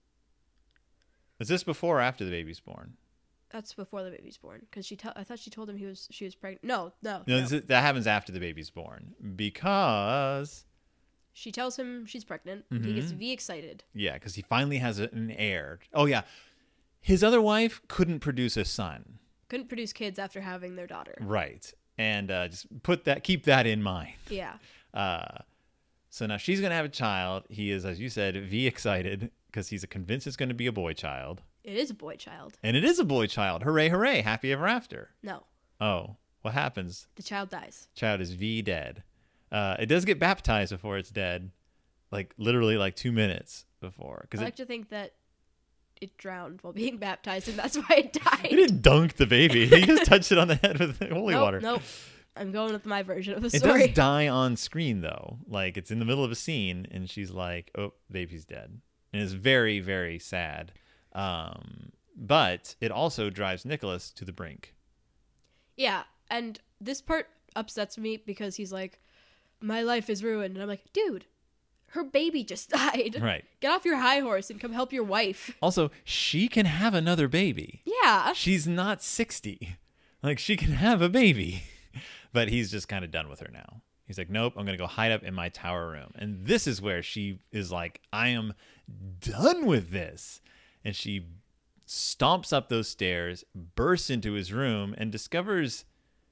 Speaker 1: Is this before or after the baby's born?
Speaker 3: That's before the baby's born, because she. Te- I thought she told him he was. She was pregnant. No, no.
Speaker 1: No,
Speaker 3: no.
Speaker 1: This is, that happens after the baby's born because
Speaker 3: She tells him she's pregnant.
Speaker 1: Mm-hmm.
Speaker 3: He gets V excited.
Speaker 1: yeah, because he finally has a, an heir. Oh yeah, his other wife couldn't produce a son,
Speaker 3: Couldn't produce kids after having their daughter.
Speaker 1: right? And uh, just put that, keep that in mind.
Speaker 3: Yeah.
Speaker 1: Uh, so now she's gonna have a child. He is, as you said, V excited because he's convinced it's going to be a boy child,
Speaker 3: It is a boy child.
Speaker 1: and it is a boy child. Hooray, hooray! Happy ever after.
Speaker 3: No,
Speaker 1: Oh, what happens?
Speaker 3: the child dies.
Speaker 1: Child is V dead. Uh, it does get baptized before it's dead, like literally like two minutes before.
Speaker 3: I
Speaker 1: Because
Speaker 3: like
Speaker 1: it,
Speaker 3: to think that it drowned while being baptized, and that's why it died.
Speaker 1: he didn't dunk the baby. He just touched it on the head with holy
Speaker 3: nope,
Speaker 1: water.
Speaker 3: Nope. I'm going with my version of the
Speaker 1: It
Speaker 3: story.
Speaker 1: does die on screen though. Like it's in the middle of a scene, and she's like, "Oh, baby's dead," and it's very, very sad. Um, but it also drives Nicholas to the brink.
Speaker 3: Yeah, and this part upsets me because he's like, my life is ruined. And I'm like, dude, her baby just died.
Speaker 1: Right.
Speaker 3: Get off your high horse and come help your wife.
Speaker 1: Also, she can have another baby.
Speaker 3: Yeah.
Speaker 1: She's not sixty. Like, she can have a baby. But he's just kind of done with her now. He's like, nope, I'm going to go hide up in my tower room. And this is where she is like, I am done with this. And she stomps up those stairs, bursts into his room, and discovers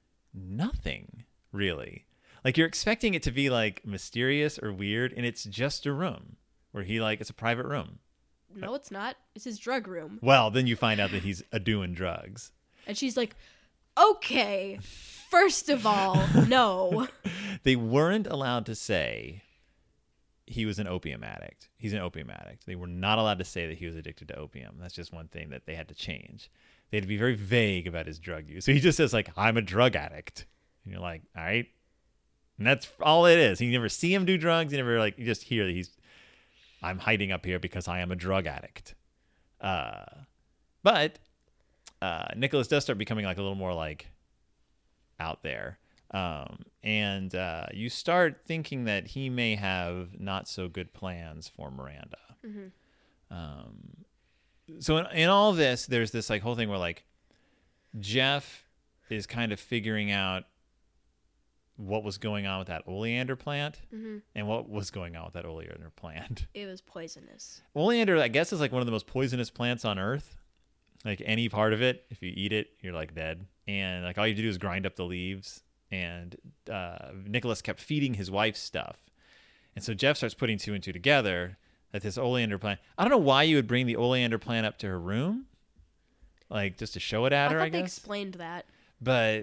Speaker 1: nothing, really. Like, you're expecting it to be, like, mysterious or weird, and it's just a room where he, like, it's a private room.
Speaker 3: No, it's not. It's his drug room.
Speaker 1: Well, then you find out that he's a doing drugs.
Speaker 3: And she's like, okay, first of all, no.
Speaker 1: They weren't allowed to say he was an opium addict. He's an opium addict. They were not allowed to say that he was addicted to opium. That's just one thing that they had to change. They had to be very vague about his drug use. So he just says, like, I'm a drug addict. And you're like, all right. And that's all it is. You never see him do drugs. You never, like, you just hear that he's, I'm hiding up here because I am a drug addict. Uh, but uh, Nicholas does start becoming, like, a little more, like, out there. Um, and uh, you start thinking that he may have not so good plans for Miranda.
Speaker 3: Mm-hmm.
Speaker 1: Um, so in, in all this, there's this like whole thing where like Jeff is kind of figuring out what was going on with that oleander plant
Speaker 3: Mm-hmm.
Speaker 1: and what was going on with that oleander plant.
Speaker 3: It was poisonous.
Speaker 1: Oleander, I guess, is like one of the most poisonous plants on earth. Like any part of it, if you eat it, you're like dead. And like all you have to do is grind up the leaves. And uh, Nicholas kept feeding his wife stuff. And so Jeff starts putting two and two together that this oleander plant, I don't know why you would bring the oleander plant up to her room. Like just to show it at
Speaker 3: I
Speaker 1: her,
Speaker 3: thought
Speaker 1: I
Speaker 3: they
Speaker 1: guess.
Speaker 3: explained that.
Speaker 1: But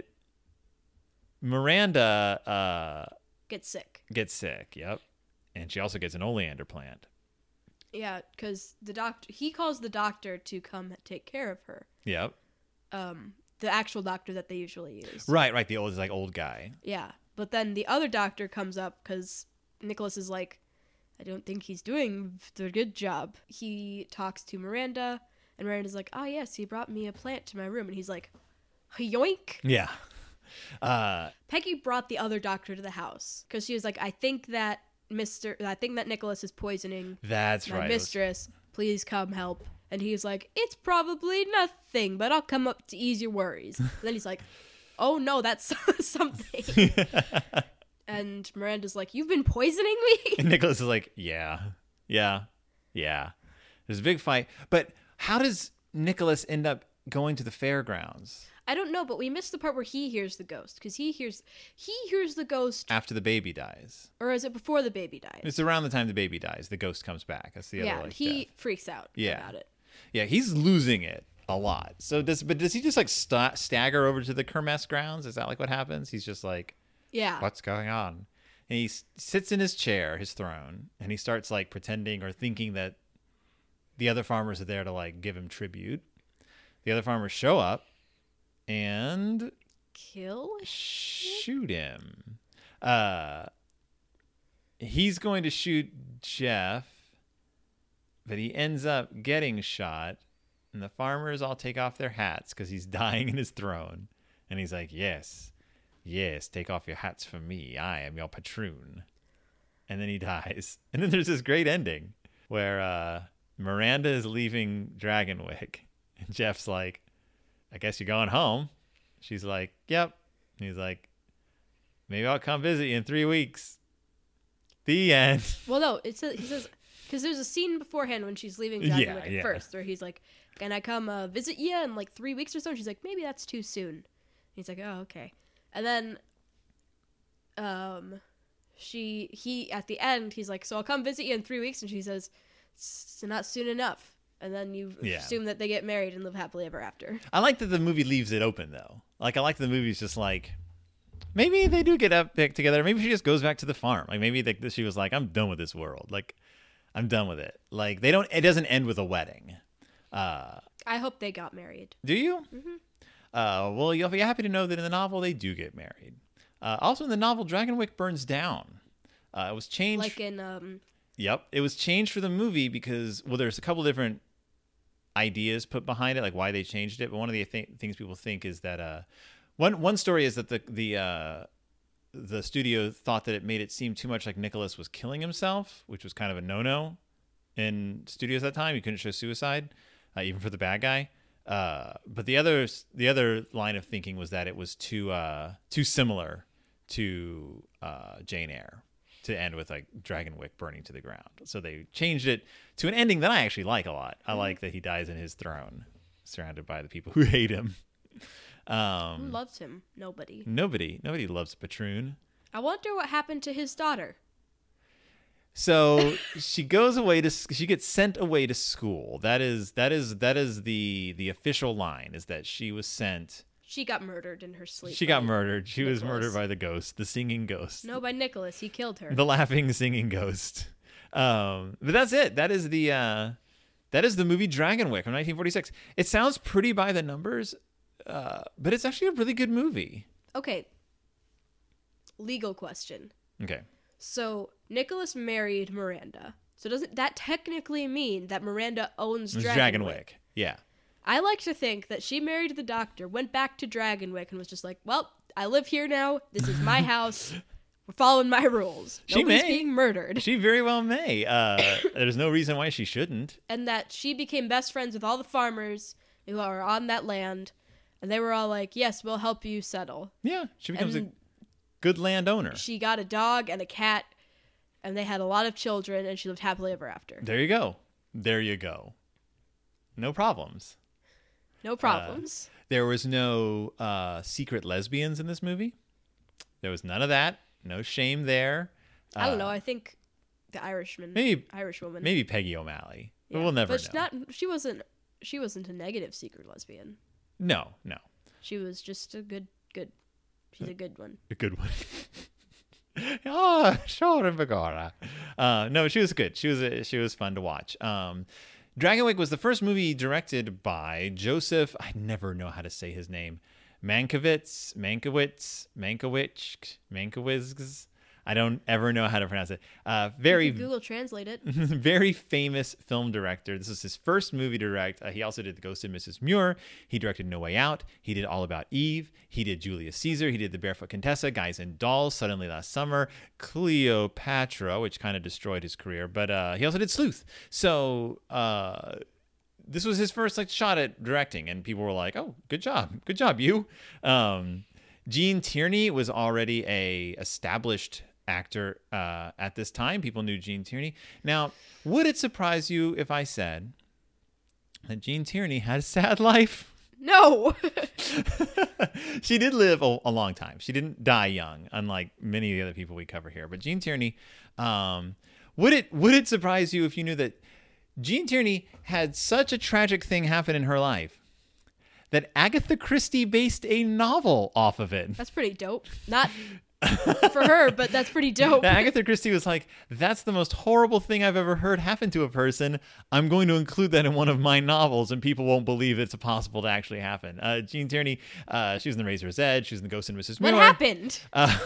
Speaker 1: Miranda uh,
Speaker 3: Get sick.
Speaker 1: gets sick, yep. And she also gets an oleander plant.
Speaker 3: Yeah, because the doctor, he calls the doctor to come take care of her.
Speaker 1: Yep.
Speaker 3: Um, the actual doctor that they usually use.
Speaker 1: Right, right. The old, like old guy.
Speaker 3: Yeah, but then the other doctor comes up because Nicholas is like, I don't think he's doing the good job. He talks to Miranda, and Miranda's like, oh yes, he brought me a plant to my room, and he's like, yoink.
Speaker 1: Yeah. Uh,
Speaker 3: Peggy brought the other doctor to the house because she was like, I think that Mister, I think that Nicholas is poisoning
Speaker 1: that's
Speaker 3: my
Speaker 1: right.
Speaker 3: mistress. Please come help. And he's like, it's probably nothing, but I'll come up to ease your worries. And then he's like, oh no, that's something. And Miranda's like, you've been poisoning me?
Speaker 1: And Nicholas is like, yeah, yeah, yeah. There's a big fight. But how does Nicholas end up going to the fairgrounds?
Speaker 3: I don't know, but we missed the part where he hears the ghost because he hears he hears the ghost,
Speaker 1: After the baby dies.
Speaker 3: or is it before the baby dies?
Speaker 1: It's around the time the baby dies. The ghost comes back. That's the other
Speaker 3: yeah,
Speaker 1: like,
Speaker 3: he
Speaker 1: death.
Speaker 3: freaks out
Speaker 1: Yeah.
Speaker 3: about it.
Speaker 1: Yeah, he's losing it a lot. So does but does he just like st- stagger over to the Kermesse grounds? Is that like what happens? He's just like,
Speaker 3: Yeah,
Speaker 1: what's going on? And he s- sits in his chair, his throne, and he starts like pretending or thinking that the other farmers are there to like give him tribute. The other farmers show up and
Speaker 3: kill.
Speaker 1: shoot him. Uh, he's going to shoot Jeff, but he ends up getting shot. And the farmers all take off their hats because he's dying in his throne. And he's like, yes, yes, take off your hats for me. I am your patroon. And then he dies. And then there's this great ending where uh, Miranda is leaving Dragonwyck. And Jeff's like, I guess you're going home. She's like, yep. And he's like, maybe I'll come visit you in three weeks. The end.
Speaker 3: Well, no, it says he says because there's a scene beforehand when she's leaving
Speaker 1: Yeah,
Speaker 3: Dragonwyck at
Speaker 1: yeah.
Speaker 3: first, where he's like, "Can I come uh, visit you in like three weeks or so?" And she's like, "Maybe that's too soon." And he's like, "Oh, okay." And then, um, she he at the end he's like, "So I'll come visit you in three weeks," and she says, "It's not soon enough." And then you
Speaker 1: Yeah.
Speaker 3: assume that they get married and live happily ever after.
Speaker 1: I like that the movie leaves it open, though. Like, I like the movie's just like, maybe they do get up back together. Maybe she just goes back to the farm. Like, maybe like, she was like, I'm done with this world. Like, I'm done with it. Like, they don't, it doesn't end with a wedding. Uh,
Speaker 3: I hope they got married.
Speaker 1: do you?
Speaker 3: Mm-hmm.
Speaker 1: Uh, well, you'll be happy to know that in the novel, they do get married. Uh, also, in the novel, Dragonwyck burns down. Uh, it was changed.
Speaker 3: Like in um,
Speaker 1: Yep. It was changed for the movie because, well, there's a couple different ideas put behind it, like why they changed it. But one of the th- things people think is that uh, one one story is that the the uh, the studio thought that it made it seem too much like Nicholas was killing himself, which was kind of a no-no in studios at that time. You couldn't show suicide, uh, even for the bad guy. Uh, but the other the other line of thinking was that it was too uh, too similar to uh, Jane Eyre to end with like Dragonwyck burning to the ground. So they changed it to an ending that I actually like a lot. I like that he dies in his throne, surrounded by the people who hate him.
Speaker 3: who
Speaker 1: Um,
Speaker 3: loves him? Nobody.
Speaker 1: nobody, nobody loves Patroon.
Speaker 3: I wonder what happened to his daughter.
Speaker 1: So she goes away to, she gets sent away to school. That is, that is, that is the, the official line is that she was sent.
Speaker 3: She got murdered in her sleep.
Speaker 1: She got
Speaker 3: by-
Speaker 1: murdered. She was
Speaker 3: Nicholas.
Speaker 1: murdered by the ghost, the singing ghost.
Speaker 3: No, by Nicholas. He killed her.
Speaker 1: The laughing singing ghost. Um, but that's it. That is the uh, that is the movie Dragonwyck from nineteen forty-six. It sounds pretty by the numbers, uh, but it's actually a really good movie.
Speaker 3: Okay. Legal question.
Speaker 1: Okay.
Speaker 3: So Nicholas married Miranda. So doesn't that technically mean that Miranda owns
Speaker 1: It's
Speaker 3: Dragonwyck?
Speaker 1: Dragonwyck. Yeah.
Speaker 3: I like to think that she married the doctor, went back to Dragonwyck, and was just like, "Well, I live here now. This is my house. We're following my rules.
Speaker 1: She
Speaker 3: Nobody's
Speaker 1: may.
Speaker 3: being murdered."
Speaker 1: She very well may. Uh, there's no reason why she shouldn't.
Speaker 3: And that she became best friends with all the farmers who are on that land, and they were all like, "Yes, we'll help you settle."
Speaker 1: Yeah. She becomes
Speaker 3: And
Speaker 1: a good landowner.
Speaker 3: she got a dog and a cat, and they had a lot of children, and she lived happily ever after.
Speaker 1: There you go. There you go. No problems.
Speaker 3: No problems.
Speaker 1: There was no uh, secret lesbians in this movie. There was none of that. No shame there.
Speaker 3: I don't
Speaker 1: Uh,
Speaker 3: know. I think the Irishman,
Speaker 1: maybe-
Speaker 3: Irish woman,
Speaker 1: Maybe Peggy O'Malley. But
Speaker 3: Yeah.
Speaker 1: we'll never
Speaker 3: But
Speaker 1: know.
Speaker 3: not. She wasn't. She wasn't a negative secret lesbian.
Speaker 1: No, no.
Speaker 3: She was just a good, good. She's a good one.
Speaker 1: A good one. Oh, sure, Bagora. Uh, no, she was good. She was uh, she was fun to watch. Um, Dragonwyck was the first movie directed by Joseph. I never know how to say his name. Mankiewicz, Mankiewicz, Mankiewicz, Mankiewicz. I don't ever know how to pronounce it. Uh, very
Speaker 3: You can Google Translate it.
Speaker 1: very famous film director. This is his first movie to direct. Uh, he also did The Ghost of Missus Muir. He directed No Way Out. He did All About Eve. He did Julius Caesar. He did The Barefoot Contessa, Guys and Dolls, Suddenly Last Summer, Cleopatra, which kind of destroyed his career. But uh, he also did Sleuth. So uh, this was his first like shot at directing, and people were like, "Oh, good job, good job, you." Um, Gene Tierney was already a established actor uh, at this time. People knew Gene Tierney. Now, would it surprise you if I said that Gene Tierney had a sad life?
Speaker 3: No.
Speaker 1: She did live a, a long time. She didn't die young, unlike many of the other people we cover here. But Gene Tierney, um, would it would it surprise you if you knew that Gene Tierney had such a tragic thing happen in her life that Agatha Christie based a novel off of it?
Speaker 3: That's pretty dope. Not for her, but that's pretty dope.
Speaker 1: Agatha Christie was like, that's the most horrible thing I've ever heard happen to a person. I'm going to include that in one of my novels, and people won't believe it's possible to actually happen. Uh, Gene Tierney, uh, she was in The Razor's Edge. She was in The Ghost and Missus
Speaker 3: What
Speaker 1: Muir.
Speaker 3: happened?
Speaker 1: Uh,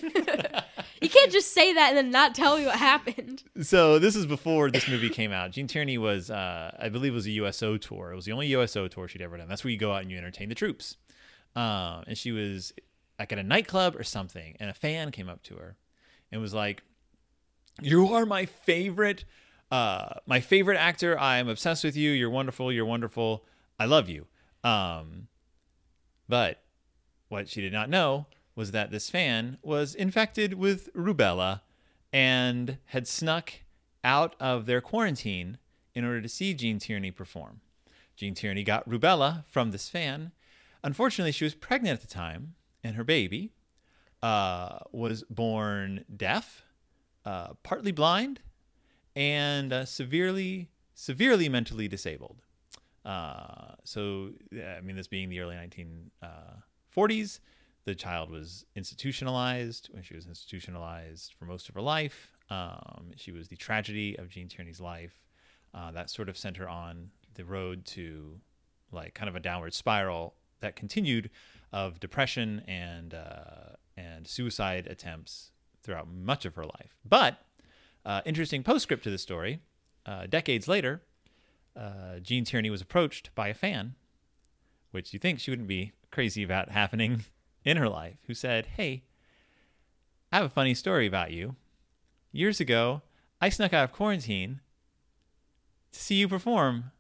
Speaker 3: You can't just say that and then not tell me what happened.
Speaker 1: so this is before this movie came out. Gene Tierney was, uh, I believe it was a U S O tour. It was the only U S O tour she'd ever done. That's where you go out and you entertain the troops. Um, and she was like at a nightclub or something, and a fan came up to her and was like, "You are my favorite, uh, my favorite actor. I'm obsessed with you. You're wonderful. You're wonderful. I love you." Um, but what she did not know was that this fan was infected with rubella and had snuck out of their quarantine in order to see Gene Tierney perform. Gene Tierney got rubella from this fan. Unfortunately, she was pregnant at the time, and her baby uh, was born deaf, uh, partly blind, and uh, severely, severely mentally disabled. Uh, so, I mean, this being the early nineteen forties, the child was institutionalized. When she was institutionalized for most of her life, um, she was the tragedy of Gene Tierney's life. Uh, that sort of sent her on the road to like kind of a downward spiral that continued of depression and uh, and suicide attempts throughout much of her life. But uh, interesting postscript to the story: uh, decades later, uh, Gene Tierney was approached by a fan, which you think she wouldn't be crazy about happening in her life, who said, "Hey, I have a funny story about you. Years ago, I snuck out of quarantine to see you perform.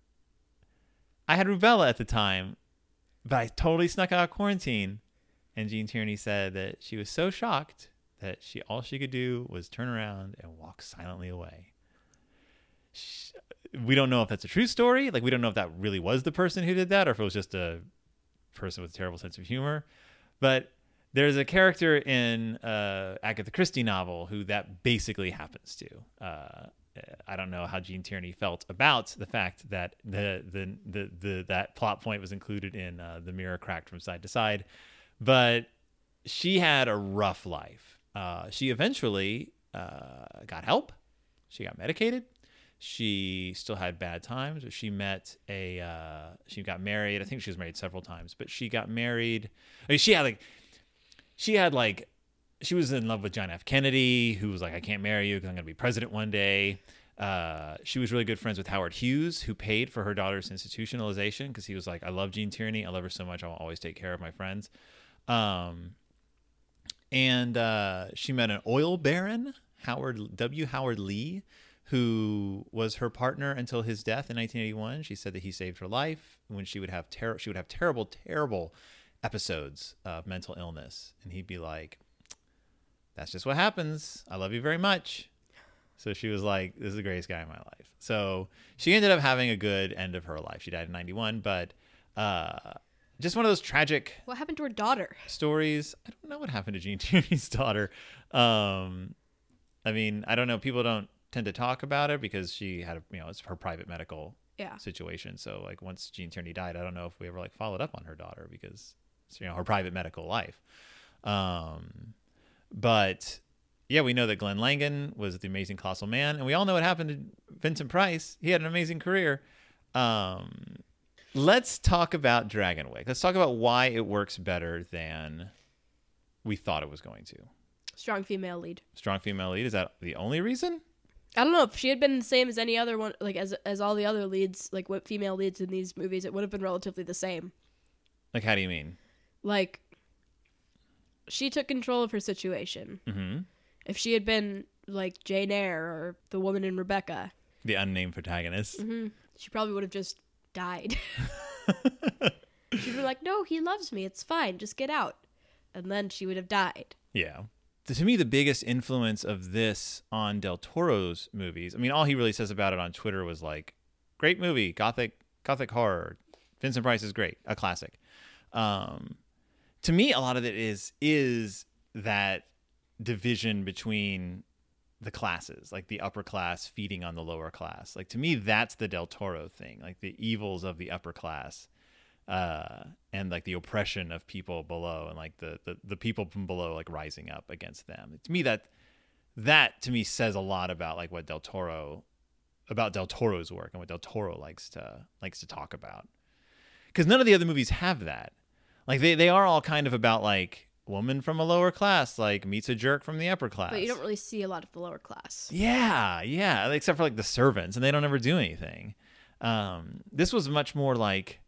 Speaker 1: I had rubella at the time, but I totally snuck out of quarantine." And Gene Tierney said that she was so shocked that she all she could do was turn around and walk silently away. She, we don't know if that's a true story. Like, we don't know if that really was the person who did that, or if it was just a person with a terrible sense of humor. But there's a character in uh, Agatha Christie novel who that basically happens to. Uh, I don't know how Gene Tierney felt about the fact that the the the, the that plot point was included in uh, The Mirror Cracked from Side to Side, but she had a rough life. Uh, she eventually uh, got help. She got medicated. She still had bad times, but she met a, uh, she got married. I think she was married several times, but she got married. I mean, she had like, she had like, she was in love with John F. Kennedy, who was like, "I can't marry you because I'm going to be president one day." Uh, she was really good friends with Howard Hughes, who paid for her daughter's institutionalization because he was like, "I love Gene Tierney. I love her so much. I'll always take care of my friends." Um, and uh, she met an oil baron, Howard W. Howard Lee, who was her partner until his death in nineteen eighty-one. She said that he saved her life when she would have ter- she would have terrible, terrible episodes of mental illness. And he'd be like, "That's just what happens. I love you very much." So she was like, "This is the greatest guy in my life." So she ended up having a good end of her life. She died in ninety-one, but uh, just one of those tragic
Speaker 3: What happened to her daughter?
Speaker 1: stories. I don't know what happened to Gene Tierney's daughter. Um, I mean, I don't know. People don't tend to talk about it because she had, a, you know, it's her private medical
Speaker 3: Yeah.
Speaker 1: situation. So like once Gene Tierney died, I don't know if we ever like followed up on her daughter because it's, you know, her private medical life. Um, but yeah, we know that Glenn Langan was the amazing Colossal Man, and we all know what happened to Vincent Price. He had an amazing career. Um, let's talk about Dragonwyck. Let's talk about why it works better than we thought it was going to.
Speaker 3: Strong female lead.
Speaker 1: Strong female lead. Is that the only reason?
Speaker 3: I don't know if she had been the same as any other one, like as as all the other leads, like what female leads in these movies, it would have been relatively the same.
Speaker 1: Like, how do you mean?
Speaker 3: Like, she took control of her situation.
Speaker 1: Mm-hmm.
Speaker 3: If she had been like Jane Eyre or the woman in Rebecca,
Speaker 1: The unnamed protagonist.
Speaker 3: mm-hmm, she probably would have just died. She'd be like, "No, he loves me. It's fine. Just get out," and then she would have died.
Speaker 1: Yeah. To me, the biggest influence of this on Del Toro's movies, I mean, all he really says about it on Twitter was like, "Great movie, gothic, gothic horror, Vincent Price is great, a classic. Um, to me, a lot of it is is that division between the classes, like the upper class feeding on the lower class. Like, to me, that's the Del Toro thing, like the evils of the upper class, uh, and like the oppression of people below, and like the, the, the people from below, like rising up against them. To me, that, that to me says a lot about like what Del Toro, about Del Toro's work and what Del Toro likes to, likes to talk about. Cause none of the other movies have that. Like they, they are all kind of about like, woman from a lower class like meets a jerk from the upper class.
Speaker 3: But you don't really see a lot of the lower class.
Speaker 1: Yeah, yeah, except for like the servants, and they don't ever do anything. Um, this was much more like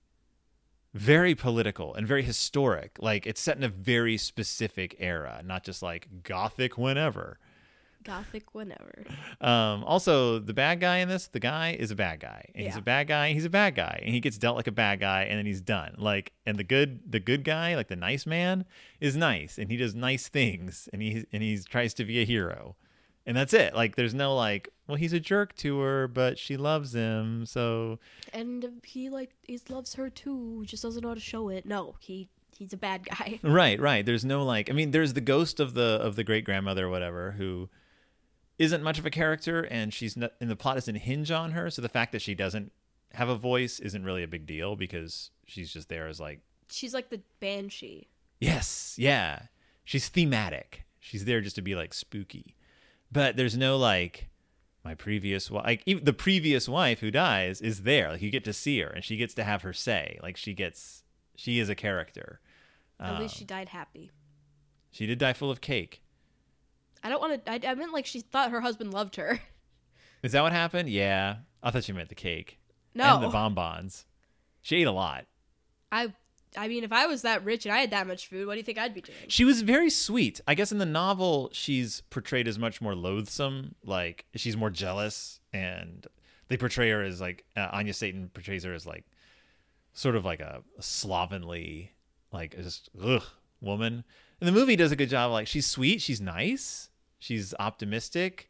Speaker 1: very political and very historic. Like it's set in a very specific era, not just like gothic whenever.
Speaker 3: Gothic whenever.
Speaker 1: Um, also, the bad guy in this, the guy is a bad guy, and he's
Speaker 3: Yeah.
Speaker 1: a bad guy. He's a bad guy, and he gets dealt like a bad guy, and then he's done. Like, and the good, the good guy, like the nice man, is nice, and he does nice things, and he and he tries to be a hero, and that's it. Like, there's no like, well, he's a jerk to her, but she loves him, so.
Speaker 3: And he like he loves her too, just doesn't know how to show it. No, he he's a bad guy.
Speaker 1: Right, right. There's no like, I mean, there's the ghost of the of the great grandmother or whatever who isn't much of a character, and she's not, and the plot doesn't hinge on her, so the fact that she doesn't have a voice isn't really a big deal because she's just there as like,
Speaker 3: She's like the banshee.
Speaker 1: yes, yeah, she's thematic, she's there just to be like spooky, but there's no like my previous wife, like even the previous wife who dies is there, like you get to see her and she gets to have her say, like she gets, she is a character.
Speaker 3: At
Speaker 1: Um,
Speaker 3: least she died happy.
Speaker 1: she did die full of cake.
Speaker 3: I don't want to. I, I meant like she thought her husband loved her.
Speaker 1: Is that what happened? Yeah. I thought you meant the cake.
Speaker 3: No,
Speaker 1: And the bonbons. She ate a lot.
Speaker 3: I. I mean, if I was that rich and I had that much food, what do you think I'd be doing?
Speaker 1: She was very sweet. I guess in the novel, she's portrayed as much more loathsome. Like, she's more jealous. And they portray her as, like, uh, Anya Satan portrays her as, like, sort of like a, a slovenly, like, just, ugh, woman. And the movie does a good job of, like, she's sweet. She's nice. She's optimistic.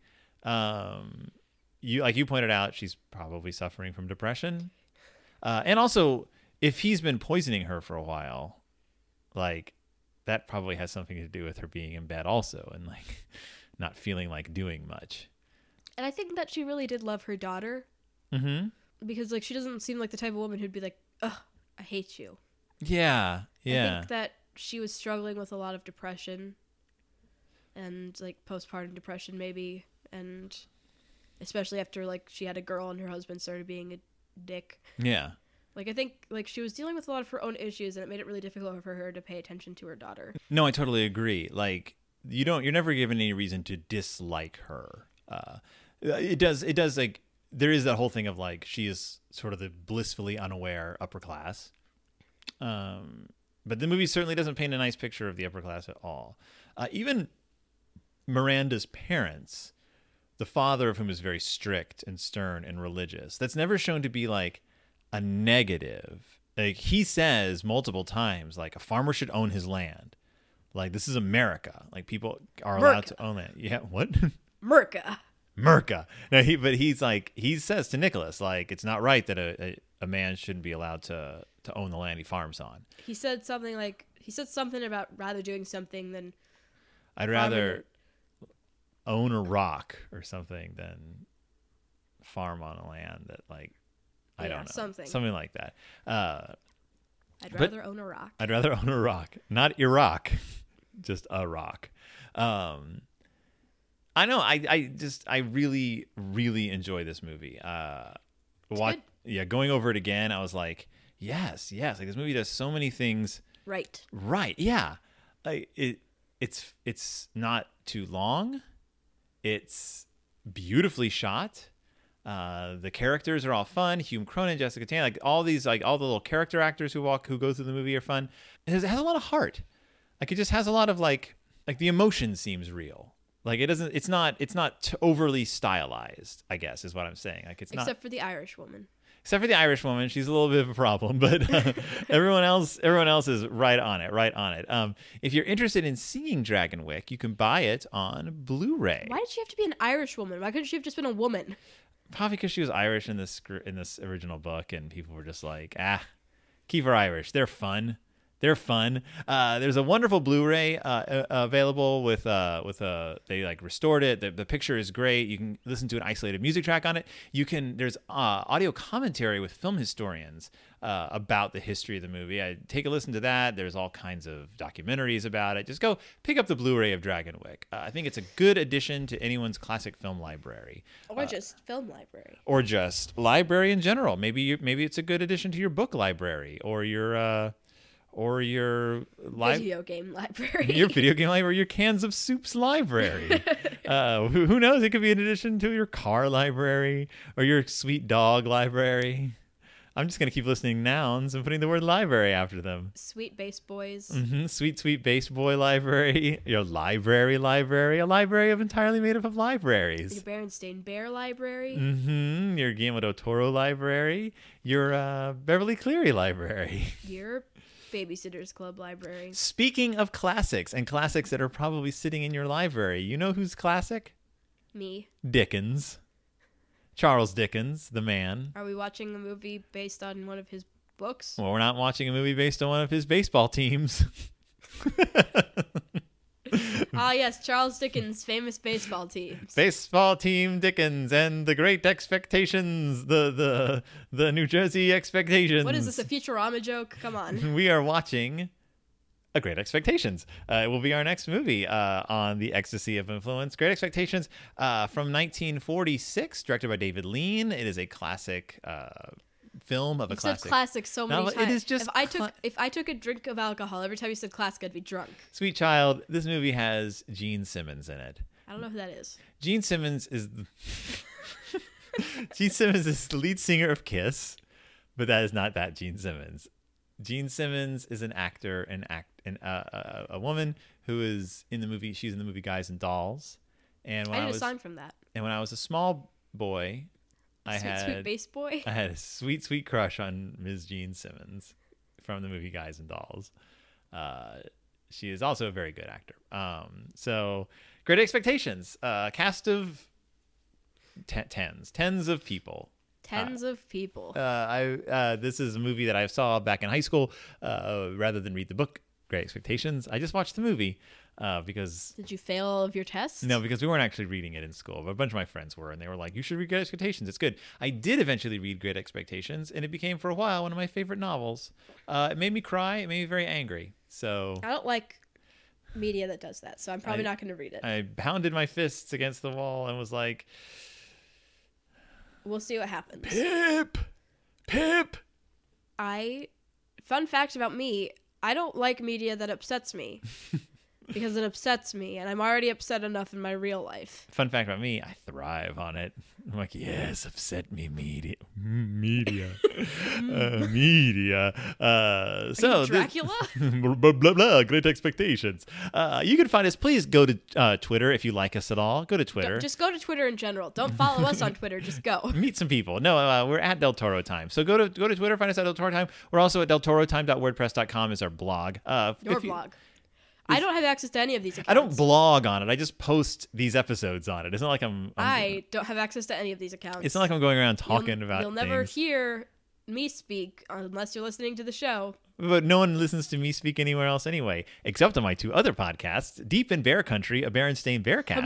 Speaker 1: Um, you like you pointed out, she's probably suffering from depression. Uh, and also, if he's been poisoning her for a while, like that probably has something to do with her being in bed also and like not feeling like doing much.
Speaker 3: And I think that she really did love her daughter
Speaker 1: Mm-hmm.
Speaker 3: because, like, she doesn't seem like the type of woman who'd be like, "Ugh, I hate you."
Speaker 1: Yeah, yeah.
Speaker 3: I think that she was struggling with a lot of depression and like postpartum depression maybe, and especially after like she had a girl and her husband started being a dick.
Speaker 1: Yeah.
Speaker 3: Like I think like she was dealing with a lot of her own issues, and it made it really difficult for her to pay attention to her daughter.
Speaker 1: No, I totally agree. Like you don't, you're never given any reason to dislike her. Uh, it does, it does like there is that whole thing of like she is sort of the blissfully unaware upper class. Um, but the movie certainly doesn't paint a nice picture of the upper class at all. Uh, even Miranda's parents, the father of whom is very strict and stern and religious, that's never shown to be like a negative. Like he says multiple times, like a farmer should own his land. Like this is America. Like people are allowed
Speaker 3: Merca.
Speaker 1: to own it. Yeah. What?
Speaker 3: Merca.
Speaker 1: Merca. No, he, but he's like, he says to Nicholas, like, it's not right that a, a, a man shouldn't be allowed to, to own the land he farms on.
Speaker 3: He said something like he said something about rather doing something than
Speaker 1: I'd rather own a rock or something than farm on a land that like, I
Speaker 3: Yeah,
Speaker 1: don't know.
Speaker 3: something.
Speaker 1: Something like that. Uh,
Speaker 3: I'd
Speaker 1: But-
Speaker 3: rather own a rock.
Speaker 1: I'd rather own a rock, not Iraq, just a rock. Um, I know. I, I just I really really enjoy this movie. Uh, what?
Speaker 3: good.
Speaker 1: Yeah, going over it again, I was like, yes, yes. Like this movie does so many things
Speaker 3: Right.
Speaker 1: right. Yeah, like it. It's it's not too long. It's beautifully shot. Uh, the characters are all fun. Hume Cronin, Jessica Tann, like all these, like all the little character actors who walk, who go through the movie are fun. It has, it has a lot of heart. Like it just has a lot of like, like the emotion seems real. Like it doesn't, it's not, it's not t- overly stylized, I guess is what I'm saying. Like it's
Speaker 3: Except
Speaker 1: not,
Speaker 3: for the Irish woman.
Speaker 1: except for the Irish woman. She's a little bit of a problem, but uh, everyone else, everyone else is right on it, right on it. Um, if you're interested in seeing Dragonwyck, you can buy it on Blu-ray.
Speaker 3: Why did she have to be an Irish woman? Why couldn't she have just been a woman?
Speaker 1: Probably because she was Irish in this scr- in this original book, and people were just like, ah, Kiefer Irish. They're fun. They're fun. Uh, there's a wonderful Blu-ray uh, uh, available with uh, with uh, they like restored it. The, the picture is great. You can listen to an isolated music track on it. You can there's uh, audio commentary with film historians uh, about the history of the movie. I take a listen to that. There's all kinds of documentaries about it. Just go pick up the Blu-ray of Dragonwyck. Uh, I think it's a good addition to anyone's classic film library,
Speaker 3: Or
Speaker 1: uh,
Speaker 3: just film library.
Speaker 1: or just library in general. Maybe you maybe it's a good addition to your book library or your. Uh, Or your li-
Speaker 3: Video game library.
Speaker 1: your video game library, your cans of soups library. uh, who, who knows? It could be an addition to your car library or your sweet dog library. I'm just gonna keep listening nouns and putting the word library after them.
Speaker 3: Sweet Bass Boys.
Speaker 1: Mm-hmm. Sweet, sweet bass boy library. Your library library. A library of entirely made up of
Speaker 3: Your
Speaker 1: libraries.
Speaker 3: Berenstain Bear library.
Speaker 1: Mm-hmm. Your Guillermo del Toro library. Your uh, Beverly Cleary library.
Speaker 3: Your Babysitter's Club library.
Speaker 1: Speaking of classics and classics that are probably sitting in your library, you know who's classic?
Speaker 3: Me.
Speaker 1: Dickens. Charles Dickens, the man.
Speaker 3: Are we watching a movie based on one of his books?
Speaker 1: Well, we're not watching a movie based on one of his baseball teams.
Speaker 3: Ah, yes, Charles Dickens' famous baseball teams.
Speaker 1: Baseball team Dickens and the Great Expectations, the the the New Jersey Expectations.
Speaker 3: What is this, a Futurama joke? Come on.
Speaker 1: We are watching A Great Expectations. Uh, it will be our next movie uh, on the ecstasy of influence. Great Expectations uh, from nineteen forty-six, directed by David Lean. It is a classic uh, film of a
Speaker 3: You've
Speaker 1: classic.
Speaker 3: said classic so many
Speaker 1: No, it
Speaker 3: times.
Speaker 1: is just
Speaker 3: if I
Speaker 1: cla-
Speaker 3: took if I took a drink of alcohol every time you said classic, I'd be drunk.
Speaker 1: Sweet child, this movie has Gene Simmons in it.
Speaker 3: I don't know who that is.
Speaker 1: Gene Simmons is the Gene Simmons is the lead singer of Kiss, but that is not that Gene Simmons. Gene Simmons is an actor, an act, an, uh, a, a woman who is in the movie. She's in the movie Guys and Dolls. And when
Speaker 3: I
Speaker 1: I,
Speaker 3: need a
Speaker 1: was
Speaker 3: sign from that.
Speaker 1: and when I was a small boy, I
Speaker 3: Sweet,
Speaker 1: had
Speaker 3: sweet bass boy.
Speaker 1: I had a sweet, sweet crush on Miz Gene Simmons from the movie Guys and Dolls. Uh, she is also a very good actor. Um, so, Great Expectations. Uh, cast of t- tens, tens of people.
Speaker 3: Tens of people.
Speaker 1: Uh, I uh, this is a movie that I saw back in high school. Uh, rather than read the book, Great Expectations, I just watched the movie uh, because
Speaker 3: Did you fail all of your tests?
Speaker 1: no, because we weren't actually reading it in school, but a bunch of my friends were, and they were like, "You should read Great Expectations. It's good." I did eventually read Great Expectations, and it became for a while one of my favorite novels. Uh, it made me cry. It made me very angry. So
Speaker 3: I don't like media that does that, so I'm probably
Speaker 1: I-
Speaker 3: not going to read it.
Speaker 1: I pounded my fists against the wall and was like,
Speaker 3: We'll see what happens.
Speaker 1: "Pip, Pip."
Speaker 3: I, fun fact about me, I don't like media that upsets me because it upsets me, and I'm already upset enough in my real life.
Speaker 1: Fun fact about me, I thrive on it. I'm like, yes, upset me media. Media. uh, media. Uh, so this-
Speaker 3: Dracula?
Speaker 1: blah, blah, blah, blah, Great Expectations. Uh, you can find us. Please go to uh, Twitter if you like us at all. Go to Twitter.
Speaker 3: Just go to Twitter in general. Don't follow us on Twitter. Just go.
Speaker 1: Meet some people. No, uh, we're at Del Toro Time. So go to go to Twitter, find us at Del Toro Time. We're also at del toro time dot wordpress dot com is our blog. Uh,
Speaker 3: Your
Speaker 1: if you-
Speaker 3: blog. I don't have access to any of these accounts.
Speaker 1: I don't blog on it. I just post these episodes on it. It's not like I'm. I'm
Speaker 3: I don't have access to any of these accounts.
Speaker 1: It's not like I'm going around talking
Speaker 3: you'll,
Speaker 1: about
Speaker 3: You'll never
Speaker 1: things.
Speaker 3: hear me speak unless you're listening to the show.
Speaker 1: But no one listens to me speak anywhere else anyway, except on my two other podcasts, Deep in Bear Country, a Berenstain Bearcast.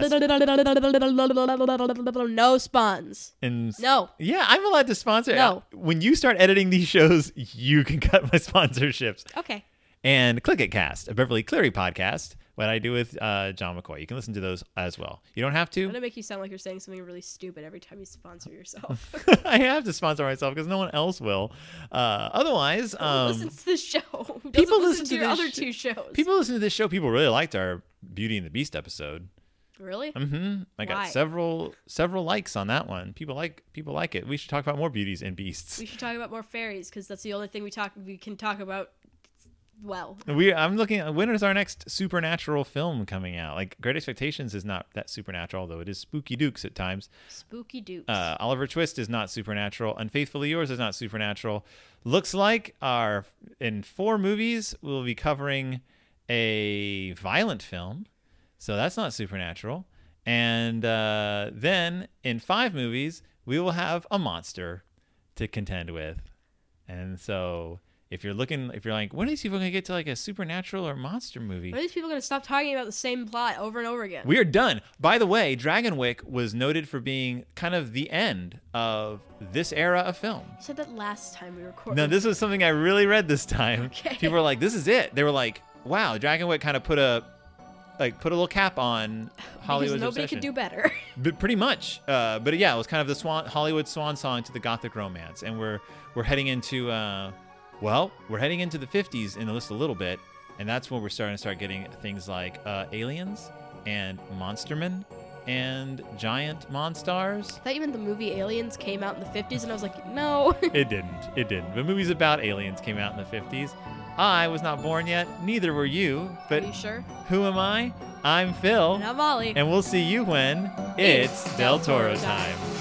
Speaker 3: No spawns.
Speaker 1: And
Speaker 3: No.
Speaker 1: yeah, I'm allowed to sponsor.
Speaker 3: No.
Speaker 1: When you start editing these shows, you can cut my sponsorships.
Speaker 3: Okay.
Speaker 1: And Click It Cast, a Beverly Cleary podcast, what I do with uh, John McCoy. You can listen to those as well. You don't have
Speaker 3: I'm
Speaker 1: to.
Speaker 3: gonna make you sound like you're saying something really stupid every time you sponsor yourself.
Speaker 1: I have to sponsor myself because no one else will. Uh, otherwise,
Speaker 3: Who
Speaker 1: um,
Speaker 3: listens to this show? Who doesn't
Speaker 1: people
Speaker 3: listen,
Speaker 1: listen
Speaker 3: to
Speaker 1: to
Speaker 3: your
Speaker 1: this
Speaker 3: other
Speaker 1: sh-
Speaker 3: two shows?
Speaker 1: people listen to this show. People really liked our Beauty and the Beast episode.
Speaker 3: Really?
Speaker 1: Mm-hmm. I got
Speaker 3: Why?
Speaker 1: several several likes on that one. People like people like it. We should talk about more beauties and beasts.
Speaker 3: We should talk about more fairies because that's the only thing we talk we can talk about. Well,
Speaker 1: We I'm looking at when is our next supernatural film coming out? Like Great Expectations is not that supernatural, although it is spooky dukes at times.
Speaker 3: spooky dukes.
Speaker 1: Uh, Oliver Twist is not supernatural. Unfaithfully Yours is not supernatural. Looks like our in four movies we'll be covering a violent film, so that's not supernatural. And uh, then in five movies we will have a monster to contend with, and so if you're looking, if you're like, when are these people gonna get to like a supernatural or monster movie?
Speaker 3: When are these people going to stop talking about the same plot over and over again?
Speaker 1: We are done. By the way, Dragonwyck was noted for being kind of the end of this era of film.
Speaker 3: You said that last time we recorded.
Speaker 1: No, this was something I really read this time.
Speaker 3: Okay.
Speaker 1: People were like, this is it. They were like, wow, Dragonwyck kind of put a like put a little cap on Hollywood's
Speaker 3: because nobody
Speaker 1: obsession.
Speaker 3: could do better.
Speaker 1: But pretty much. Uh, but yeah, it was kind of the swan, Hollywood swan song to the Gothic romance, and we're we're heading into uh, well, we're heading into the fifties in the list a little bit, and that's when we're starting to start getting things like uh, aliens and monstermen and giant monstars.
Speaker 3: I thought you meant the movie Aliens came out in the fifties, and I was like, no.
Speaker 1: It didn't. It didn't. The movies about aliens came out in the fifties. I was not born yet. Neither were you. But
Speaker 3: Are you sure?
Speaker 1: who am I? I'm Phil.
Speaker 3: And I'm Molly.
Speaker 1: And we'll see you when it's Del Toro time.